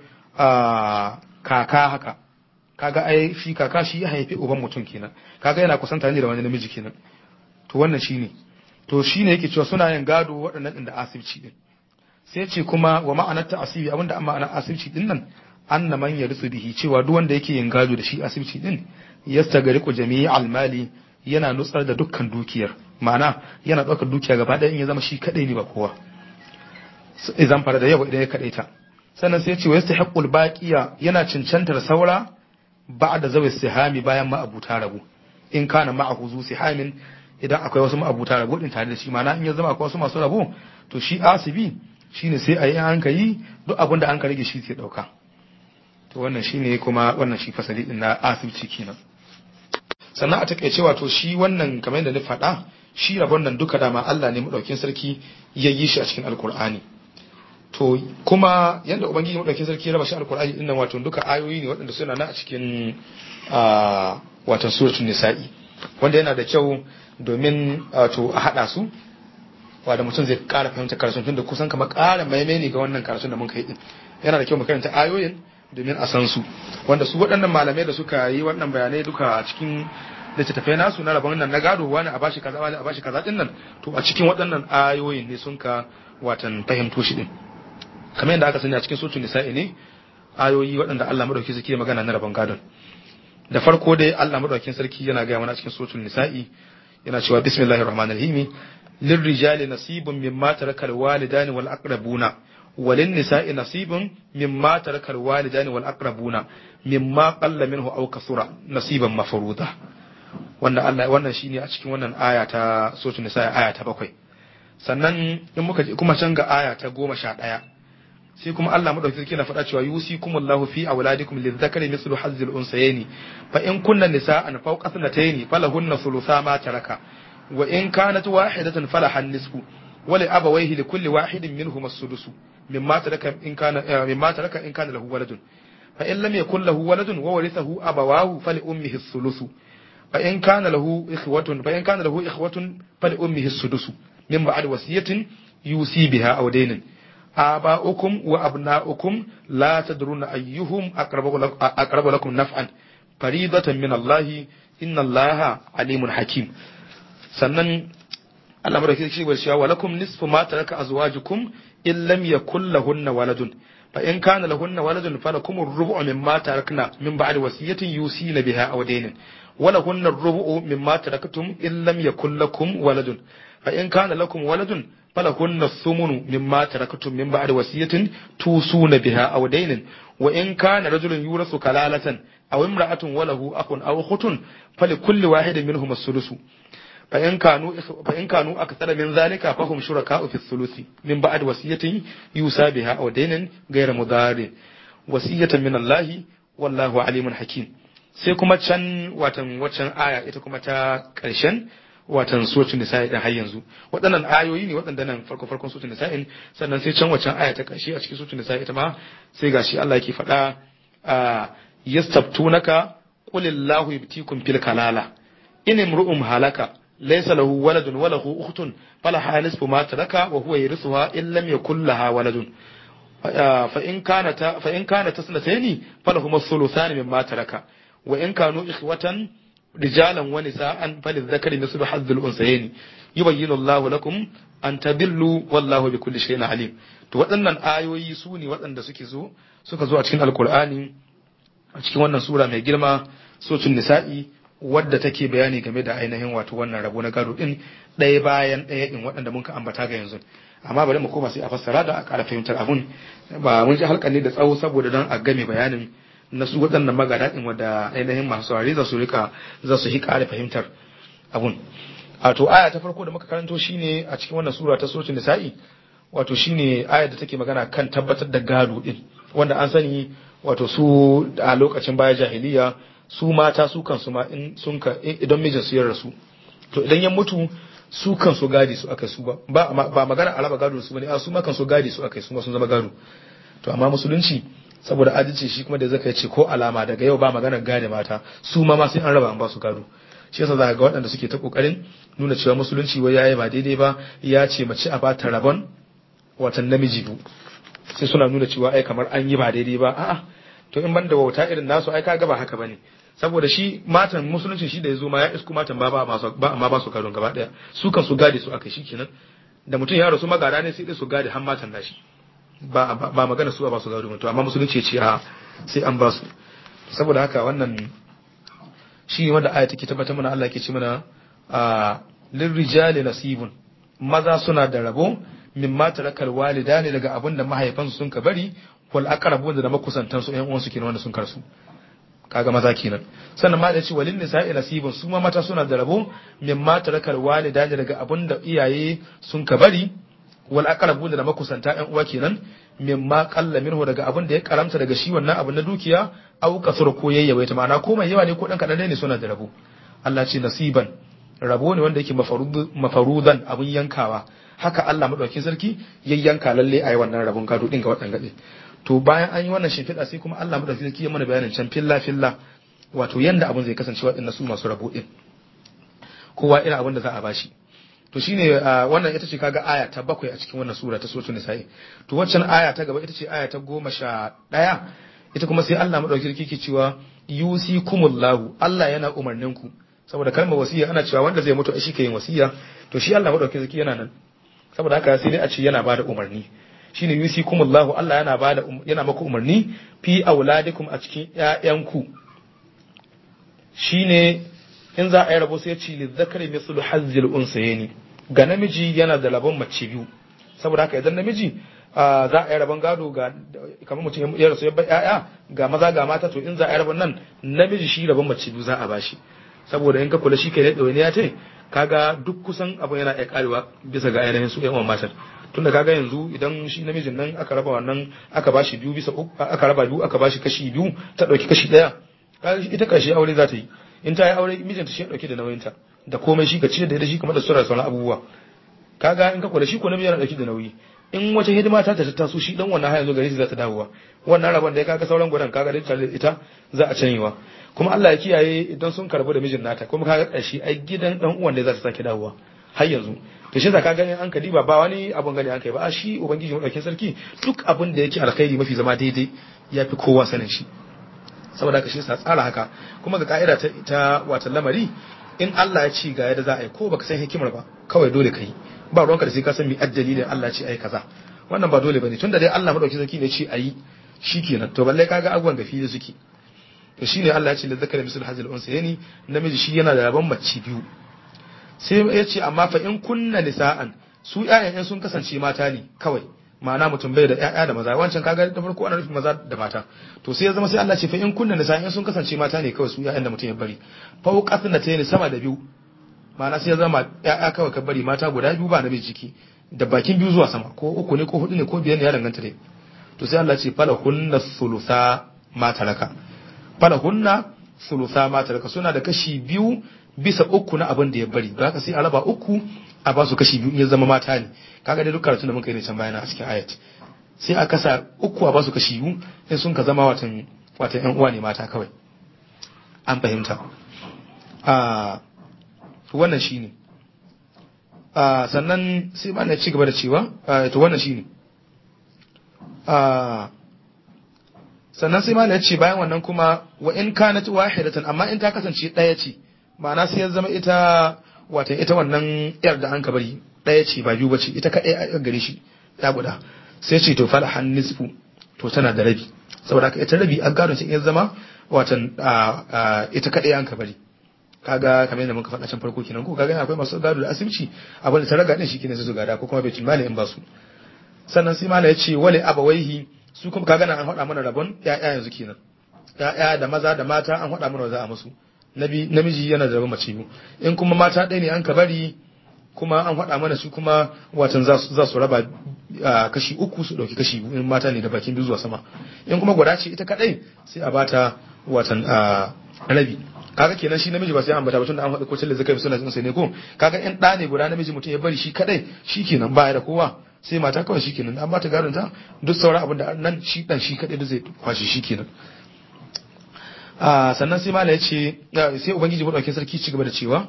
kaka haka kaga ai shi kaka shi ya haifi uban mutum kenan kaga yana kusanta ne da wani namiji kenan to wannan shine yake cewa suna yin gado waɗannan din da asibci din sai ce kuma wa ma'anar ta asibi abinda amma ma'anar asibci din nan anna man yarisu bihi cewa duk wanda yake yin gado da shi asibci din yastagriqu jami'al mali yana nutsar da dukkan dukiyar ma'ana yana ɗaukar dukiya gaba ɗaya in ya zama shi kaɗai ne ba kowa idan fara da yawa idan ya kaɗai ta sannan sai ce wa yastahiqqul baqiya yana cancantar saura ba'da zawi sihami bayan ma'abuta rabu in kana ma'ahu zu sihamin idan akwai wasu ma'abuta rabu din tare da shi ma'ana in ya zama akwai wasu masu rabo to shi asibi shine sai a yi hankali duk abin da an ka rage shi sai ɗauka to wannan shine kuma wannan shi fasali din na asibci kenan. Sannan a takaice wato shi wannan kamar yadda na faɗa shi rabon nan duka dama Allah ne madaukin sarki ya yi shi a cikin alkur'ani to kuma yadda ubangiji madaukin sarki ya raba shi alkur'ani din nan wato duka ayoyi ne waɗanda suna na a cikin wato suratul nisa'i wanda yana da kyau domin wato a haɗa su wanda mutum zai ƙara fahimta karatun tun da kusan kamar ƙara maimai ga wannan karatun da mun kai din yana da kyau mu karanta ayoyin domin a san su wanda su waɗannan malamai da suka yi wannan bayanai duka a cikin littattafai nasu na rabon nan na gado wani a bashi kaza wani a bashi kaza din nan to a cikin waɗannan ayoyin ne sun ka watan fahimto shi din kamar yadda aka sani a cikin suratul nisa'i ne ayoyi waɗanda Allah madauki sarki magana na rabon gadon da farko dai Allah madaukakin sarki yana ga mana cikin suratul nisa'i yana cewa bismillahir rahmanir rahim lirrijali nasibun mimma tarakal walidani wal aqrabuna walin nisa'i nasibun mimma tarakal walidani wal aqrabuna mimma qalla minhu aw kasura nasiban mafruḍa wannan shine a cikin wannan aya ta suratul nisa'i aya ta 7 sannan in muka kuma can ga aya ta 11 sai kuma Allah madauki sarki na faɗa cewa yusikumullahu fi auladikum lizzakari mislu hazzil unsayni fa in kunna nisa'an fawqa sanatayn falahunna thulutha ma taraka wa in kanat wahidatan falaha nisfu wa li abawayhi li kulli wahidin minhum as-sudus mimma taraka in kana lahu waladun fa in lam yakul lahu waladun wa warithahu abawahu fali ummihi as-sulusu fa in kana lahu ikhwatun fali ummihi as-sudus min ba'd wasiyatin yusi biha aw daynin آباؤكم وأبناؤكم لا تدرون أيهم أقرب لكم نفعا فريضة من الله إن الله عليم حكيم sannan Allah madaukakin shi bai cewa walakum nisfu ma taraka azwajukum in lam yakul lahunna waladun fa in kana lahunna waladun falakum ar-rubu' mimma tarakna min ba'di wasiyatin yusina biha aw daynin walahunna ar-rubu' mimma taraktum in lam yakul lakum waladun fa in kana lakum waladun falahunna thumunu mimma taraktum min ba'di wasiyatin tusuna biha aw daynin wa in kana rajulun yurasu kalalatan aw imra'atun wa lahu akhun aw ukhtun falikulli wahidin minhum as-sulusu fa in kanu akthara min dhalika fahum shuraka'u fi ath-thuluthi min ba'di wasiyatin yusa biha aw daynin ghayra mudarin wasiyatan min Allah wallahu alimun hakim sai kuma can watan aya ita kuma ta karshen watan suratul nisa'i din har yanzu waɗannan ayoyi ne waɗanda nan farkon suratul nisa'i sannan sai can wancan aya ta karshe a cikin suratul nisa'i ita ma sai gashi Allah yake faɗa yastabtunaka qulillahu yubtikum fil kalala in imru'um halaka laysa lahu waladun wa lahu ukhtun falaha nisfu ma taraka wa huwa yarithuha in lam yakul laha waladun fa in kanat tasnataini falahuma thuluthani mimma taraka wa in kanu ikhwatan rijalan wa nisaan falidhakari mislu hazzul unsayni yubayyinu Allahu lakum an tadillu wallahu bikulli shay'in alim to waɗannan ayoyi su ne waɗanda suka zo a cikin alkur'ani a cikin wannan sura mai girma suratul nisa'i wadda take bayani game da ainihin wato wannan rabo na gado din ɗaya bayan ɗaya din waɗanda mun ka ambata ga yanzu amma bari mu koma sai a fassara da a ƙara fahimtar abun ba mun ji halkan ne da tsawo saboda dan a game bayanin na su waɗannan magana din wadda ainihin masu saurari za su yi ƙara fahimtar abun a to aya ta farko da muka karanto shine a cikin wannan sura ta suratul nisa'i wato shine aya da take magana kan tabbatar da gado din wanda an sani wato su a lokacin baya jahiliya su mata su kansu ma in sun ka idan mijin su ya rasu to idan ya mutu su kansu gadi su aka su ba magana alaba gado su bane a su ma kansu gadi su aka su ma sun zama gado to amma musulunci saboda adalci shi kuma da zaka yace ko alama daga yau ba magana gane mata su ma sai an raba an ba su gado shi yasa zaka ga waɗanda suke ta kokarin nuna cewa musulunci wai yayi ba daidai ba ya ce mace a bata rabon watan namiji biyu sai suna nuna cewa ai kamar an yi ba daidai ba a'a to in banda wauta irin nasu ai kaga ba haka bane saboda shi matan musulunci shi da yazo ma ya isku matan ba amma ba su gadon gaba daya su kan su gade su akai shikenan da mutum ya rasu magara ne sai dai su gade har matan nashi ba magana su ba su gado to amma musulunci ya ce a sai an ba su saboda haka wannan shi wanda aya take tabbatar mana Allah yake ce mana lirrijali nasibun maza suna da rabo mimma tarakal walidani daga abin da mahaifansu sun ka bari wal aqrabu da makusantan su ƴan uwansu kenan wanda sun karsu kaga maza kenan sannan ma da ce walin nisa'i nasibun su ma mata suna da rabo mimma tarakal walidani daga abin da iyaye sun ka bari wal aqrabu da makusanta ƴan uwa kenan mimma qalla minhu daga abin da ya karamta daga shi wannan abin na dukiya au kasur ko yayyawaita ma'ana ko mai yawa ne ko dan kadan ne suna da rabo Allah ce nasiban rabo ne wanda yake mafarudan abin yankawa haka Allah madaukakin sarki yayyanka lalle ayi wannan rabon gado din ga waɗanda gaɗe to bayan an yi wannan shimfiɗa sai kuma Allah madaukakin sarki ya mana bayanin can filla wato yanda abin zai kasance waɗannan su masu rabo din kowa irin abin da za a bashi to shine wannan ita ce kaga aya ta 7 a cikin wannan sura ta suratul nisa'i to waccan aya ta gaba ita ce aya ta 11 ita kuma sai Allah madaukakin sarki ke cewa yusikumullahu Allah yana umarninku saboda kalmar wasiya ana cewa wanda zai mutu shi ke yin wasiya to shi Allah madaukakin sarki yana nan saboda haka sai dai a ce yana bada umarni shine yusikumullahu Allah yana maka umarni fi auladikum a cikin ƴaƴanku shine in za a yi rabo sai ya ce lizzakari mislu hazzil unsayni ga namiji yana da rabon mace biyu saboda haka idan namiji za a yi rabon gado ga kamar mutum ya rasu ya bar ƴaƴa ga maza ga mata to in za a yi rabon nan namiji shi rabon mace biyu za a bashi saboda in ka kula shi kai da wani ya ce kaga duk kusan abun yana iya karewa bisa ga ainihin su ƴan matan tunda kaga yanzu idan shi namijin nan aka raba wannan aka bashi biyu bisa uku aka raba biyu aka bashi kashi biyu ta dauki kashi daya ita kashi aure za ta yi in ta yi aure mijinta shi ya dauke da nauyinta da komai shi ka ciyar da shi kamar da sura sauran abubuwa kaga in ka kula shi ko namiji yana dauke da nauyi in wace hidima ta taso shi dan wannan haya zo gare shi za ta dawowa wannan rabon da ya kaga sauran gudan kaga da ita za a canyewa kuma Allah ya kiyaye idan sun karbu da mijin nata kuma kaga karshe ai gidan dan uwan da za ta sake dawowa har yanzu to shi zaka gani an kadiba ba wani abun gani an kai ba shi ubangiji madaukin sarki duk abin da yake alkhairi mafi zama daidai yafi kowa sanin shi saboda haka shi sa tsara haka kuma ga ka'ida ta wata lamari in Allah ya ci ga yadda za a yi ko baka san hikimar ba kawai dole kai ba ruwanka da sai ka san mi addalilin Allah ya ce ai kaza wannan ba dole bane tunda dai Allah madaukin sarki ne ce ayi shikenan to balle kaga abubuwan gafi da suke to shine Allah ya ce da zakari misal hazil unsayni namiji shi yana da rabon mace biyu sai ya ce amma fa in kunna nisa'an su ƴaƴan sun kasance mata ne kawai ma'ana mutum bai da ƴaƴa da maza wancan kaga da farko ana nufin maza da mata to sai ya zama sai Allah ce fa in kunna nisa'an sun kasance mata ne kawai su ƴaƴan da mutum ya bari fa qatna tayni sama da biyu ma'ana sai ya zama ƴaƴa kawai ka bari mata guda biyu ba namiji ciki da bakin biyu zuwa sama ko uku ne ko hudu ne ko biyar ne ya danganta dai to sai Allah ce fala hunna thulutha ma taraka fala hunna sulusa ma taraka suna da kashi 2/3 na abin da ya bari da haka sai a raba 3 a ba su kashi 2 in ya zama mata ne kaga dai duk karatun da muka yi ne can bayana a cikin ayat sai a kasa 3 a ba su kashi 2 in sun ka zama watan yan uwa ne mata kawai an fahimta wannan shine sannan sai ma na ci gaba da cewa to wannan shine sannan sai ma na ce bayan wannan kuma wa in kanat wahidatan amma in ta kasance daya ce ma'ana sai ya zama ita wata ita wannan yar da an ka bari daya ce ba biyu bace ita kadai a gare shi ya guda sai ce to falahan nisfu to tana da rabi saboda haka ita rabi an gado shi in ya zama watan ita kadai an ka bari kaga kamar yadda muka faɗa can farko kenan ko kaga akwai masu gado da asibiti abin da ta raga din shikenan sai su gada ko kuma baitul mali in ba su sannan sai mala yace wale abawaihi su kuma kaga nan an faɗa mana rabon ya'ya yanzu kenan ya'ya da maza da mata an faɗa mana za a musu namiji yana da rabon mace biyu in kuma mata ɗaya ne an ka bari kuma an faɗa mana su kuma watan za su raba kashi 3 su ɗauki kashi 2 in mata ne da bakin biyu zuwa sama in kuma guda ce ita kadai sai a bata watan rabi kaga kenan shi namiji ba sai an bata ba tunda an faɗi ko cin zakai suna jin sai ne ko kaga in ɗa ne guda namiji mutum ya bari shi kadai shikenan baya da kowa sai mata kawai shikenan an bata gadon ta duk sauran abin da nan shi dan shi kadai da zai kwashi shikenan sannan sai mala yace sai ubangiji madaukakin sarki ci gaba da cewa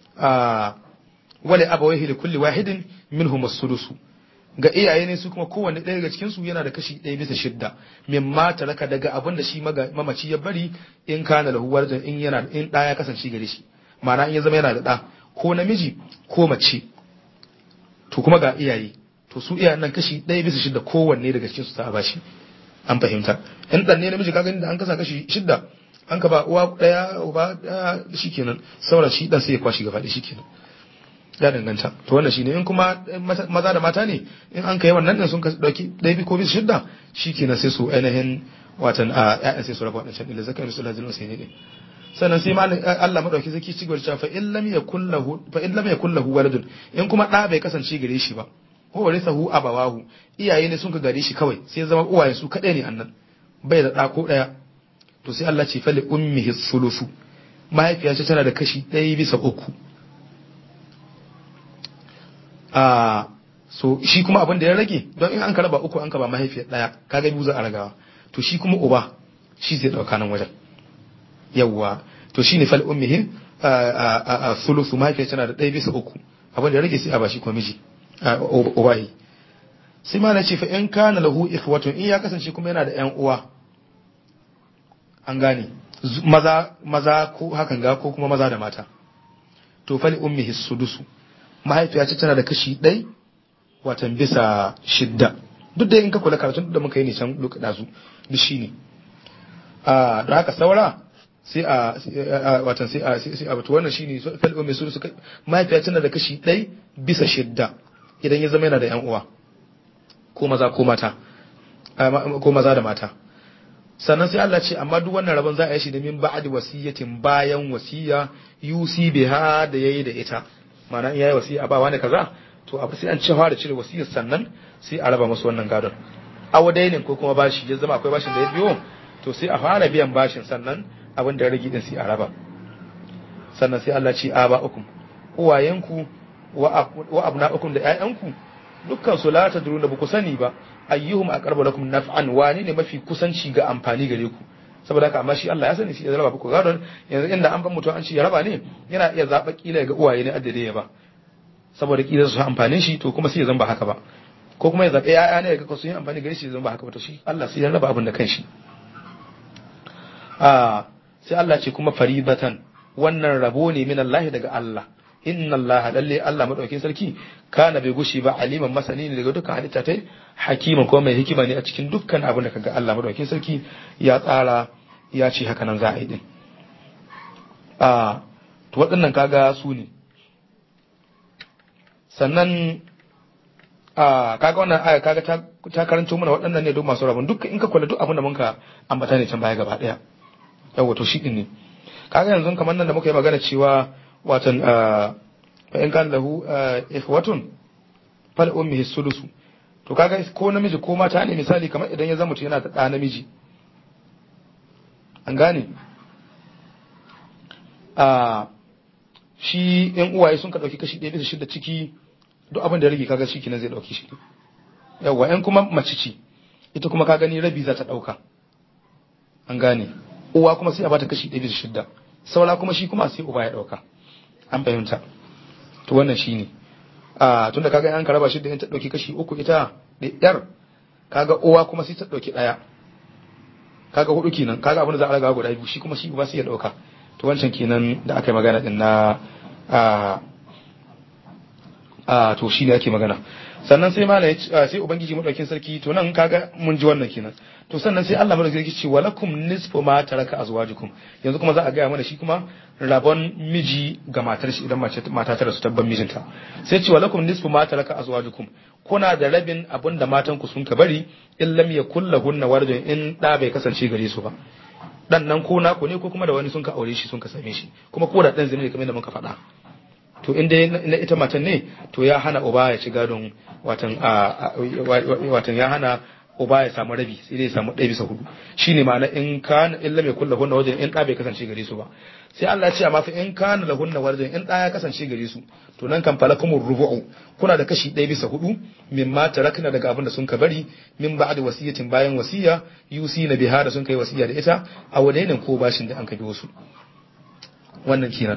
wala abawaihi li kulli wahidin minhum as-sudusu ga iyaye ne su kuma kowanne ɗaya daga cikin su yana da kashi 1/6 mimma taraka daga abin da shi mamaci ya bari in kana lahu waladan in da ya kasance gare shi ma'ana in ya zama yana da da ko namiji ko mace to kuma ga iyaye to su iyayen nan kashi 1/6 kowanne daga cikin su ta bashi an fahimta in dan ne namiji kaga inda an kasa kashi 6 an ka ba uwa daya uba daya shikenan saboda shi dan sai ya kwashi gaba da shikenan ya danganta to wannan shine in kuma maza da mata ne in an kai wannan din sun ka dauki ɗaya ko bisa 6 shikenan sai su ainihin watan ƴaƴan sai su raba wadancan din da zakar rasul sallallahu alaihi wasallam sannan sai ma Allah madauki zaki ci gaba da cewa fa in lam yakul lahu waladun in kuma da bai kasance gare shi ba ko warisahu abawahu iyaye ne sun ka gare shi kawai sai zama uwaye su kadai ne annan bai da da ko daya to sai Allah ce fa li ummihi thuluthu mahaifiya ce tana da kashi 1/3 so shi kuma abin da ya rage don in an ka raba 3 an ka ba mahaifiyar daya kaga biyu za a ragawa to shi kuma uba shi zai dauka nan wajen yawwa to shine fal ummihi thuluthu mahaifiyar tana da 1/3 abin da ya rage sai a ba shi kuma miji ubahi sai ma na ce fa in kana lahu ikhwatun in ya kasance kuma yana da ƴan uwa an gane maza ko hakan ga ko kuma maza da mata to fali ummihi sudusu mahaifiya ce tana da kashi 1 watan bisa 6 duk da in ka kula karatun da muka yi ne can lokacin su duk shine da haka saura sai watan sai a wato wannan shine fali ummihi sudusu mahaifiya tana da kashi 1 bisa 6 idan ya zama yana da ƴan uwa ko maza ko mata ko maza da mata sannan sai Allah ce amma duk wannan rabon za a yi shi da min ba'di wasiyatin bayan wasiya yusi biha da yayi da ita ma'ana in yayi wasiya ba wani kaza to abu sai an ci fara cire wasiyar sannan sai a raba musu wannan gadon awadainin ko kuma bashi ya zama akwai bashin da ya biyo to sai a fara biyan bashin sannan abin da ya rage din sai a raba sannan sai Allah ce aba'ukum uwayenku wa abna'ukum da ƴaƴanku dukkan su la tadruna ba ku sani ba ayyuhum aqrabu lakum naf'an wani ne mafi kusanci ga amfani gare ku saboda haka amma shi Allah ya sani shi ya raba ku gadon yanzu inda an ban mutum an ce ya raba ne yana iya zaba kila ga uwaye ne addade ya ba saboda kila su amfanin shi to kuma sai ya zamba haka ba ko kuma ya zabe ƴaƴa ne ga su yin amfani gare shi ya zamba haka ba to shi Allah sai ya raba abin da kanshi sai Allah ce kuma faribatan wannan rabo ne min Allah daga Allah inna Allah lalle Allah madaukakin sarki kana bai gushi ba aliman masani ne daga dukkan halitta tai hakiman kuma mai hikima ne a cikin dukkan abin da kaga Allah madaukakin sarki ya tsara ya ce haka nan za a yi din to waɗannan kaga su ne sannan kaga wannan aya kaga ta karanto mana waɗannan ne duk masu rabon duk in ka kula duk abin da muka ambata ne can baya gaba daya yawa to shi din ne kaga yanzu kamar nan da muka yi magana cewa watan fa in kan lahu ikhwatun fal ummihi sudusu to kaga ko namiji ko mata ne misali kamar idan ya zama mutum yana da ɗa namiji an gane a shi yan uwaye sun ka dauki kashi 1 bisa 6 ciki duk abin da ya rage kaga shi kenan zai dauki shi yawa yan kuma mace ce ita kuma ka gani rabi za ta dauka an gane uwa kuma sai a bata kashi 1 bisa 6 saura kuma shi kuma sai uba ya dauka an fahimta to wannan shine tunda kaga an karaba shi da ta dauki kashi 3 ita da yar kaga uwa kuma sai ta dauki daya kaga 4 kenan kaga abin da za a raga guda biyu shi kuma shi uba sai ya dauka to wancan kenan da aka yi magana din na to shi ne ake magana sannan sai mala sai ubangiji madaukin sarki to nan kaga mun ji wannan kenan to sannan sai Allah madaukin sarki ce walakum nisfu ma taraka azwajukum yanzu kuma za a gaya mana shi kuma rabon miji ga matar shi idan mata ta rasu tabban mijinta sai ce walakum nisfu ma taraka azwajukum kuna da rabin abinda matan ku sun ka bari in lam yakul lahunna waladun in da bai kasance gare su ba dan nan ko naku ne ko kuma da wani sun ka aure shi sun ka same shi kuma ko da dan zina ne kamar yadda muka faɗa to inda na ita matan ne to ya hana uba ya ci gadon watan ya hana uba ya samu rabi sai dai ya samu 1/4 shine ma'ana in kana illa mai kullu hunna wajen in da bai kasance gare su ba sai Allah ya ce amma fa in kana lahunna wajen in da ya kasance gare su to nan kan falakumur rubu'u kuna da kashi 1/4 mimma tarakna daga abin da sun ka bari min ba'd wasiyatin bayan wasiya yusina biha da sun kai wasiya da ita a wadainin ko bashin da an ka bi wasu wannan kenan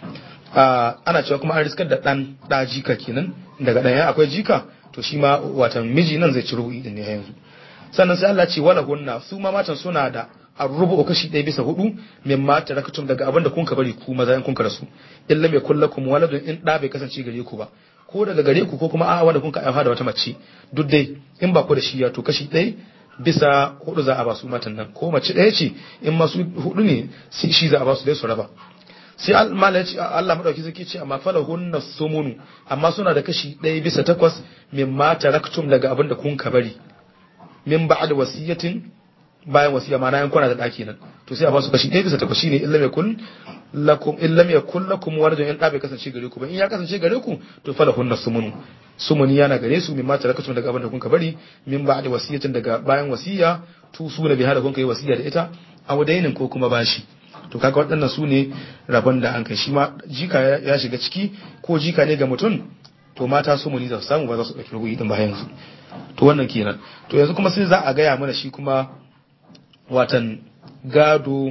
ana cewa kuma an riskar da ɗa jika kenan daga ɗaya akwai jika to shi ma watan miji nan zai ci rubu'i din ne yanzu sannan sai Allah ce wala hunna su ma matan suna da arrubu kashi 1/4 min ma tarakatum daga abin da kun ka bari ku maza in kun ka rasu illa mai kullakum waladun in ɗa bai kasance gare ku ba ko daga gare ku ko kuma a'a wanda kun ka aifa da wata mace duk dai in ba ku da shi ya to kashi 1/4 za a ba su matan nan ko mace ɗaya ce in ma su 4 ne shi za a ba su dai su raba sai Allah madauki zaki ce amma falahunna sumunu amma suna da kashi 1/8 mimma taraktum daga abin da kun ka bari min ba'da wasiyatin bayan wasiya ma na yan kuna da daki nan to sai a ba su kashi 1/8 shine illa yakul lakum waladun in da bai kasance gare ku ba in ya kasance gare ku to falahunna sumunu sumuni yana gare su mimma taraktum daga abin da kun ka bari min ba'da wasiyatin daga bayan wasiya tu su da biha da kun kai wasiya da ita a wadainin ko kuma bashi to kaga waɗannan su ne rabon da an kai shi ma jika ya shiga ciki ko jika ne ga mutum to mata su muni za su samu ba za su ɗauki rubuyi din bayan su to wannan kenan to yanzu kuma sai za a gaya mana shi kuma watan gado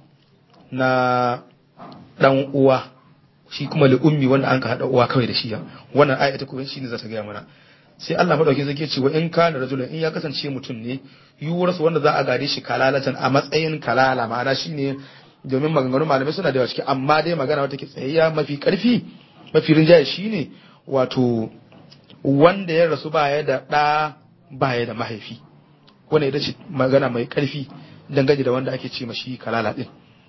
na dan uwa shi kuma li ummi wanda an ka hada uwa kawai da shi wannan ayata kuma shi ne za ta gaya mana sai Allah madauki zai ce wa in kana rajulun in ya kasance mutum ne yuwarsu wanda za a gade shi kalalatan a matsayin kalala ma'ana shine domin maganganun malamai suna da yawa ciki amma dai magana wata ke tsayayya mafi karfi mafi rinjaye shine wato wanda ya rasu baya da ɗa baya da mahaifi wannan ita ce magana mai karfi dangane da wanda ake ce mashi kalala din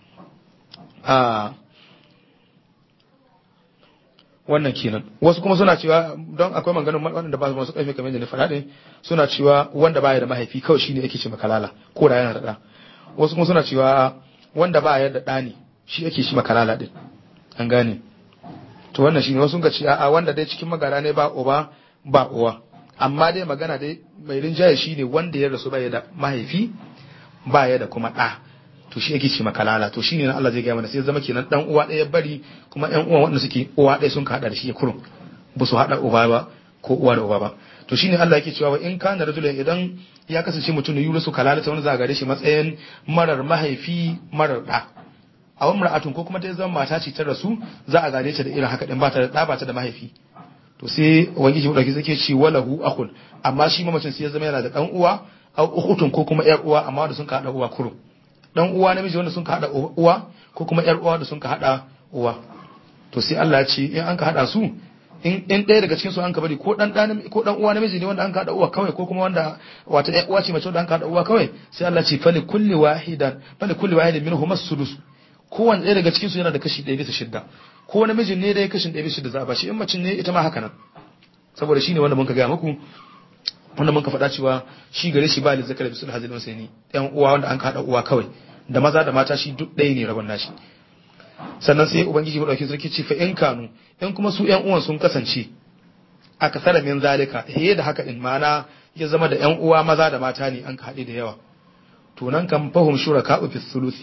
wannan kenan wasu kuma suna cewa don akwai maganganun wanda ba su karfi kamar da na faɗa din suna cewa wanda baya da mahaifi kawai shine ake ce kalala ko da yana da ɗa wasu kuma suna cewa wanda ba ya da ɗani shi yake shi makalala ɗin an gane to wannan shi ne wasu ga ce a wanda dai cikin magana ne ba uba ba uwa amma dai magana dai mai rinjaye shi ne wanda ya rasu ba ya da mahaifi ba ya da kuma ɗa to shi yake shi makalala to shi ne Allah zai gaya mana sai zama kenan ɗan uwa ɗaya bari kuma ƴan uwa wanda suke uwa ɗaya sun ka haɗa da shi ya kurum ba su haɗa uba ba ko uwa da uba ba to shine Allah yake cewa in kana rajulun idan ya kasance mutum ne yurasu kalalata wani za gare shi matsayin marar mahaifi marar da a wani mar'atun ko kuma ta zama mata ce ta rasu za a gane ta da irin haka din ba ta da da ba ta da mahaifi to sai ubangiji mudauki zake ce walahu akhun amma shi mamacin sai ya zama yana da dan uwa au ukhutun ko kuma yar uwa amma da sun ka hada uwa kurum dan uwa namiji wanda sun ka hada uwa ko kuma yar uwa da sun ka hada uwa to sai Allah ya ce in an ka hada su in ɗaya daga cikin su an ka bari ko dan uwa namiji ne wanda an ka hada uwa kawai ko kuma wanda wata ƴan uwa ce mace wanda an ka hada uwa kawai sai Allah ce fali kulli wahidin minhum as-sudus kowanne ɗaya daga cikin su yana da kashi 1/6 ko namijin ne dai kashin 1/6 za a bashi in macin ne ita ma haka nan saboda shine wanda mun ka ga muku wanda mun ka faɗa cewa shi gare shi ba li zakar bisul hazil usaini ɗan uwa wanda an ka hada uwa kawai da maza da mata shi duk ɗaya ne rabon nashi sannan sai ubangiji madauki sarki ce fa in kanu in kuma su ƴan uwan sun kasance aka tsara min zalika da haka din mana ya zama da ƴan uwa maza da mata ne an ka haɗe da yawa to nan kan fahum shuraka fi sulusi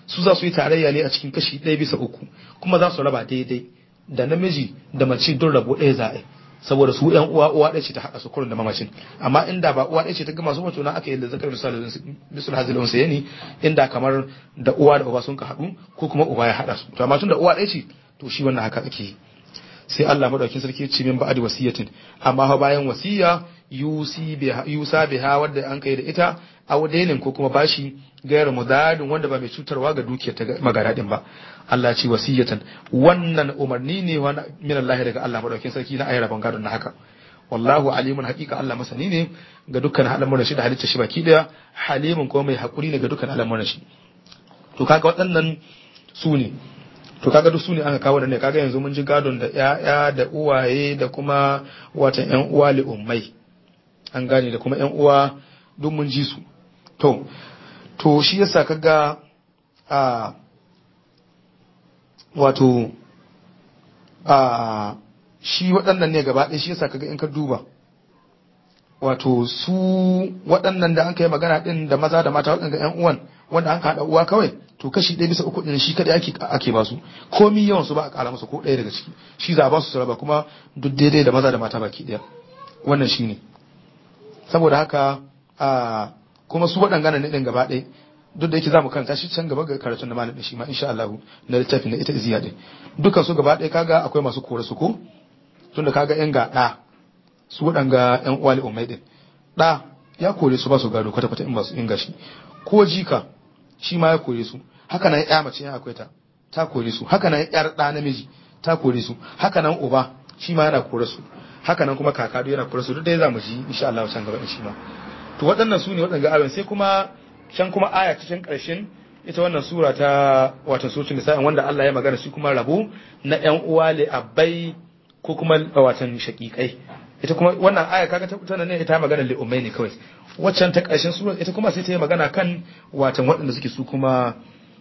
su za su yi tarayya ne a cikin kashi 1/3 kuma za su raba daidai da namiji da mace don rabo ɗaya za a yi saboda su ƴan uwa ɗaya ce ta haɗa su kurin da mamacin amma inda ba uwa ɗaya ce ta gama su wato na aka yi da zakar misal hazilun sayani inda kamar da uwa da uba sun ka haɗu ko kuma uba ya haɗa su to amma tun da uwa ɗaya ce to shi wannan haka ake yi sai Allah madaukin sarki ce min ba'ad wasiyatin amma fa bayan wasiya yusa biha wadda an kai da ita awdainin ko kuma bashi gairu mudadin wanda ba mai cutarwa ga dukiyar ta magaradin ba Allah ce wasiyatan wannan umarni ne wa min Allah daga Allah madaukin sarki na ayyara bangadon na haka wallahu alimun haqiqa Allah masani ne ga dukkan al'amuran shi da halitta shi baki daya halimun kuma mai hakuri ne ga dukkan al'amuran shi to kaga waɗannan su ne to kaga duk su ne aka kawo da ne kaga yanzu mun ji gadon da ƴaƴa da uwaye da kuma watan ƴan uwa li ummai an gane da kuma ƴan uwa duk mun ji su to shi yasa kaga wato shi waɗannan ne gaba ɗaya shi yasa kaga in ka duba wato su waɗannan da an kai magana ɗin da maza da mata waɗanda ƴan uwan wanda an haɗa uwa kawai to kashi 1/3 ɗin shi kadai ake ba su komi yawan su ba a ƙara masa ko ɗaya daga ciki shi za a ba su raba kuma duk daidai da maza da mata baki ɗaya wannan shi ne saboda haka kuma su waɗangana ne ɗin gaba ɗaya duk da yake za mu karanta shi can gaba ga karatun da malamin shi ma insha Allah na littafin na ita iziya ɗin dukkan su gaba ɗaya kaga akwai masu kore su ko tunda kaga ƴan ga ɗa su waɗanga ƴan uwa ummai ɗin ɗa ya kore su ba su gado kwata-kwata in ba su inga shi ko jika shi ma ya kore su haka nan ya mace ya akwai ta kore su haka nan yar ɗa namiji ta kore su haka nan uba shi ma yana kore su haka nan kuma kakadu yana kore su duk dai za mu ji insha Allah can gaba shi ma to waɗannan su ne waɗanga ayoyin sai kuma can kuma aya cikin ƙarshen ita wannan sura ta wato suratul nisa wanda Allah ya magana shi kuma rabo na ƴan uwa li abai ko kuma watan shaqiqai ita kuma wannan aya kaga tana ne ita magana li ummai ne kawai waccan ta ƙarshen sura ita kuma sai ta yi magana kan watan waɗanda suke su kuma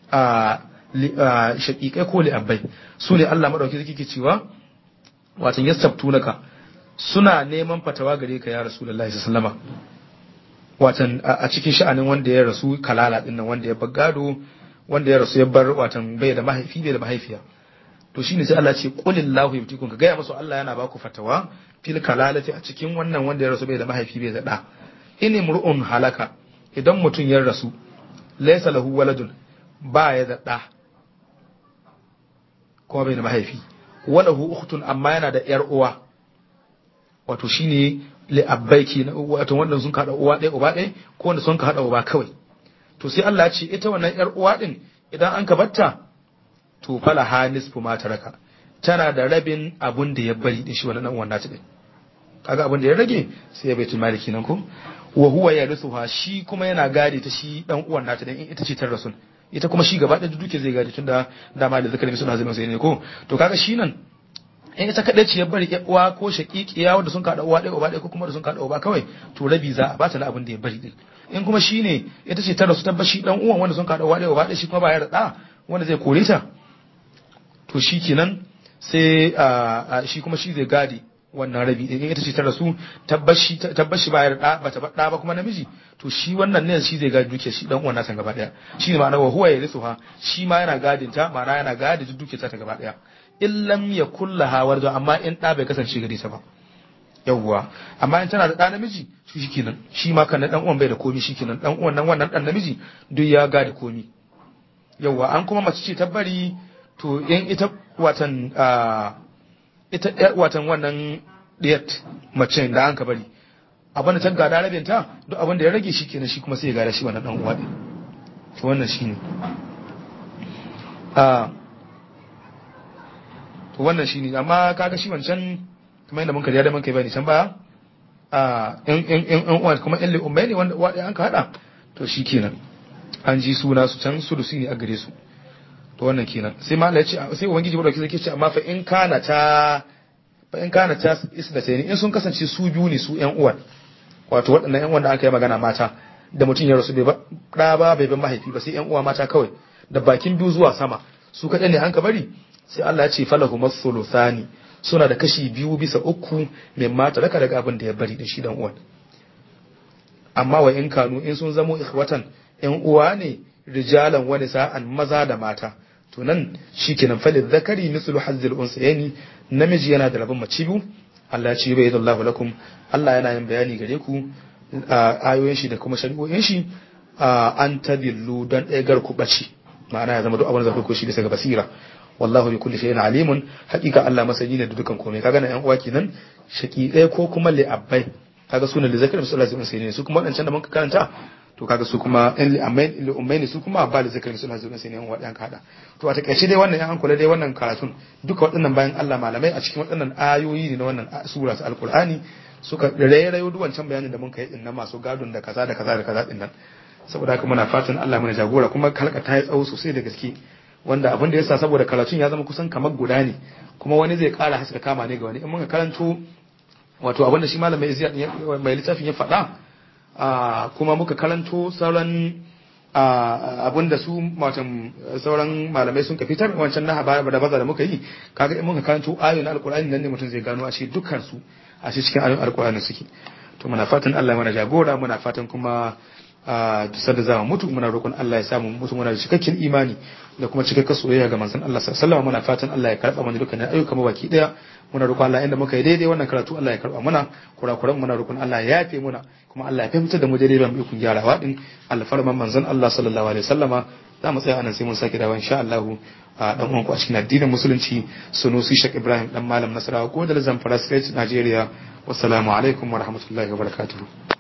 shaqiqai ko li abai su ne Allah madauki yake cewa watan yastabtunaka suna neman fatawa gare ka ya rasulullahi sallallahu alaihi wasallama watan a cikin sha'anin wanda ya rasu kalala din nan wanda ya bar gado wanda ya rasu ya bar watan bai da mahaifi bai da mahaifiya to shine sai Allah ce qulillahu yubtikum ka gaya musu Allah yana baku fatawa fil kalalati a cikin wannan wanda ya rasu bai da mahaifi bai da da in imru'un halaka idan mutum ya rasu laysa lahu waladun ba ya da da kuma bai da mahaifi walahu ukhtun amma yana da yar uwa wato shine li abbaiki wato wanda sun kada uwa ɗaya uba ɗaya ko wanda sun ka hada uba kawai to sai Allah ya ce ita wannan yar uwa din idan an ka batta to fala hanisfu ma taraka tana da rabin abun da ya bari din shi wannan uwan nata din kaga abun da ya rage sai ya baitul maliki nan ko wa huwa yarithuha shi kuma yana gade ta shi dan uwan nata din in ita ce ta rasul ita kuma shi gaba ɗaya duke zai gade tunda dama da zakari suna zama sai ne ko to kaga shi nan in ita kadai ce ya bari uwa ko shaqiqiya wanda sun kada uwa ɗaya uba ɗaya ko kuma da sun kada uba kawai to rabi za a bata na abin da ya bari din in kuma shine ita ce ta rasu tabbashi dan uwan wanda sun kada uwa ɗaya uba ɗaya shi kuma ba ya da wanda zai kore ta to shikenan sai shi kuma shi zai gadi wannan rabi in ita ce ta rasu tabbashi ba ya da bata da ba kuma namiji to shi wannan ne shi zai gadi duke shi dan uwan nasa gaba daya shine ma'ana wa huwa yarithuha shi ma yana gadin ta ma'ana yana gadi duke ta gaba daya illam yakul laha wardu amma in da bai kasance gare ta ba yawwa amma in tana da da namiji shi shikenan shi ma kan dan uwan bai da komi shikenan dan uwan nan wannan dan namiji duk ya gadi komi yawwa an kuma mace ce ta bari to in ita watan wannan diyat mace da an ka bari abin da ta gada rabin ta duk abin da ya rage shi kenan shi kuma sai ya gada shi wannan dan uwa din to wannan shine to wannan shine amma kaga shi wancan kamar yadda mun kariya da mun kai bayani can baya in uwa kuma in ummai ne wanda uwa an ka hada to shi kenan an ji suna su can sulusi ne a gare su to wannan kenan sai ma Allah ya ce sai ubangiji ba dauki zai ce amma fa in kana ta isnatayn in sun kasance su biyu ne su ƴan uwan wato waɗannan ƴan uwan da aka yi magana mata da mutum ya rasu bai ba bai ban mahaifi ba sai ƴan uwa mata kawai da bakin biyu zuwa sama su kaɗai ne an ka bari sai Allah ya ce falahu masuluthani suna da kashi 2/3 mai mata daga abin da ya bari da shi dan uwan amma wa in kanu in sun zamo ikhwatan ƴan uwa ne rijalan wani sa'an maza da mata to nan shikenan falil zakari mislu hazzil unsayni namiji yana da rabon mace biyu Allah ya ce bayyadallahu lakum Allah yana yin bayani gare ku ayoyin shi da kuma shari'o'in shi an tadillu dan ɗaya ku bace ma'ana ya zama duk abin da zai shi bisa ga basira wallahu bi kulli shay'in alimun haqiqa Allah masani ne da dukan komai kaga nan yan uwa kenan shaqiqai ko kuma li'abbai kaga sunan da zakar sallallahu alaihi wasallam su kuma wadancan da muka karanta to kaga su kuma in li'ummaini su kuma ba da zakar sallallahu alaihi wasallam wadan kada to a takaice dai wannan yan kula dai wannan karatun duka waɗannan bayan Allah malamai a cikin waɗannan ayoyi ne na wannan sura ta alqur'ani suka rairayo duk wancan bayanin da muka yi din na masu gadon da kaza da kaza da kaza din nan saboda haka muna fatan Allah mana jagora kuma halka ta yi tsawo sosai da gaske wanda abin da yasa saboda karatun ya zama kusan kamar guda ne kuma wani zai kara haska kama ne ga wani in muka karanto wato abin da shi malamai mai littafin ya faɗa kuma muka karanto sauran abin da su matan sauran malamai sun ka fitar wancan na haba da baza da muka yi kaga in muka karanto ayoyin alkur'ani nan ne mutum zai gano a shi dukkan su a cikin ayoyin alkur'ani suke to muna fatan Allah mana jagora muna fatan kuma dusar da zama mutu muna roƙon Allah ya samu mutu muna da cikakken imani da kuma cikakken soyayya ga manzon Allah sallallahu alaihi wasallam muna fatan Allah ya karba mana dukkan ayyukan mu baki daya muna roƙon Allah inda muka yi daidai wannan karatu Allah ya karba mana kurakuran muna roƙon Allah ya yafe muna kuma Allah ya fahimtar da mu daidai ban ikon gyarawa din alfarman manzon Allah sallallahu alaihi wasallama za mu tsaya anan sai mun sake dawo insha Allah dan uwan ku a cikin addinin musulunci Sunusi Sheikh Ibrahim dan malam Nasarawa ko da Zamfara State Nigeria wassalamu alaikum wa rahmatullahi wa barakatuh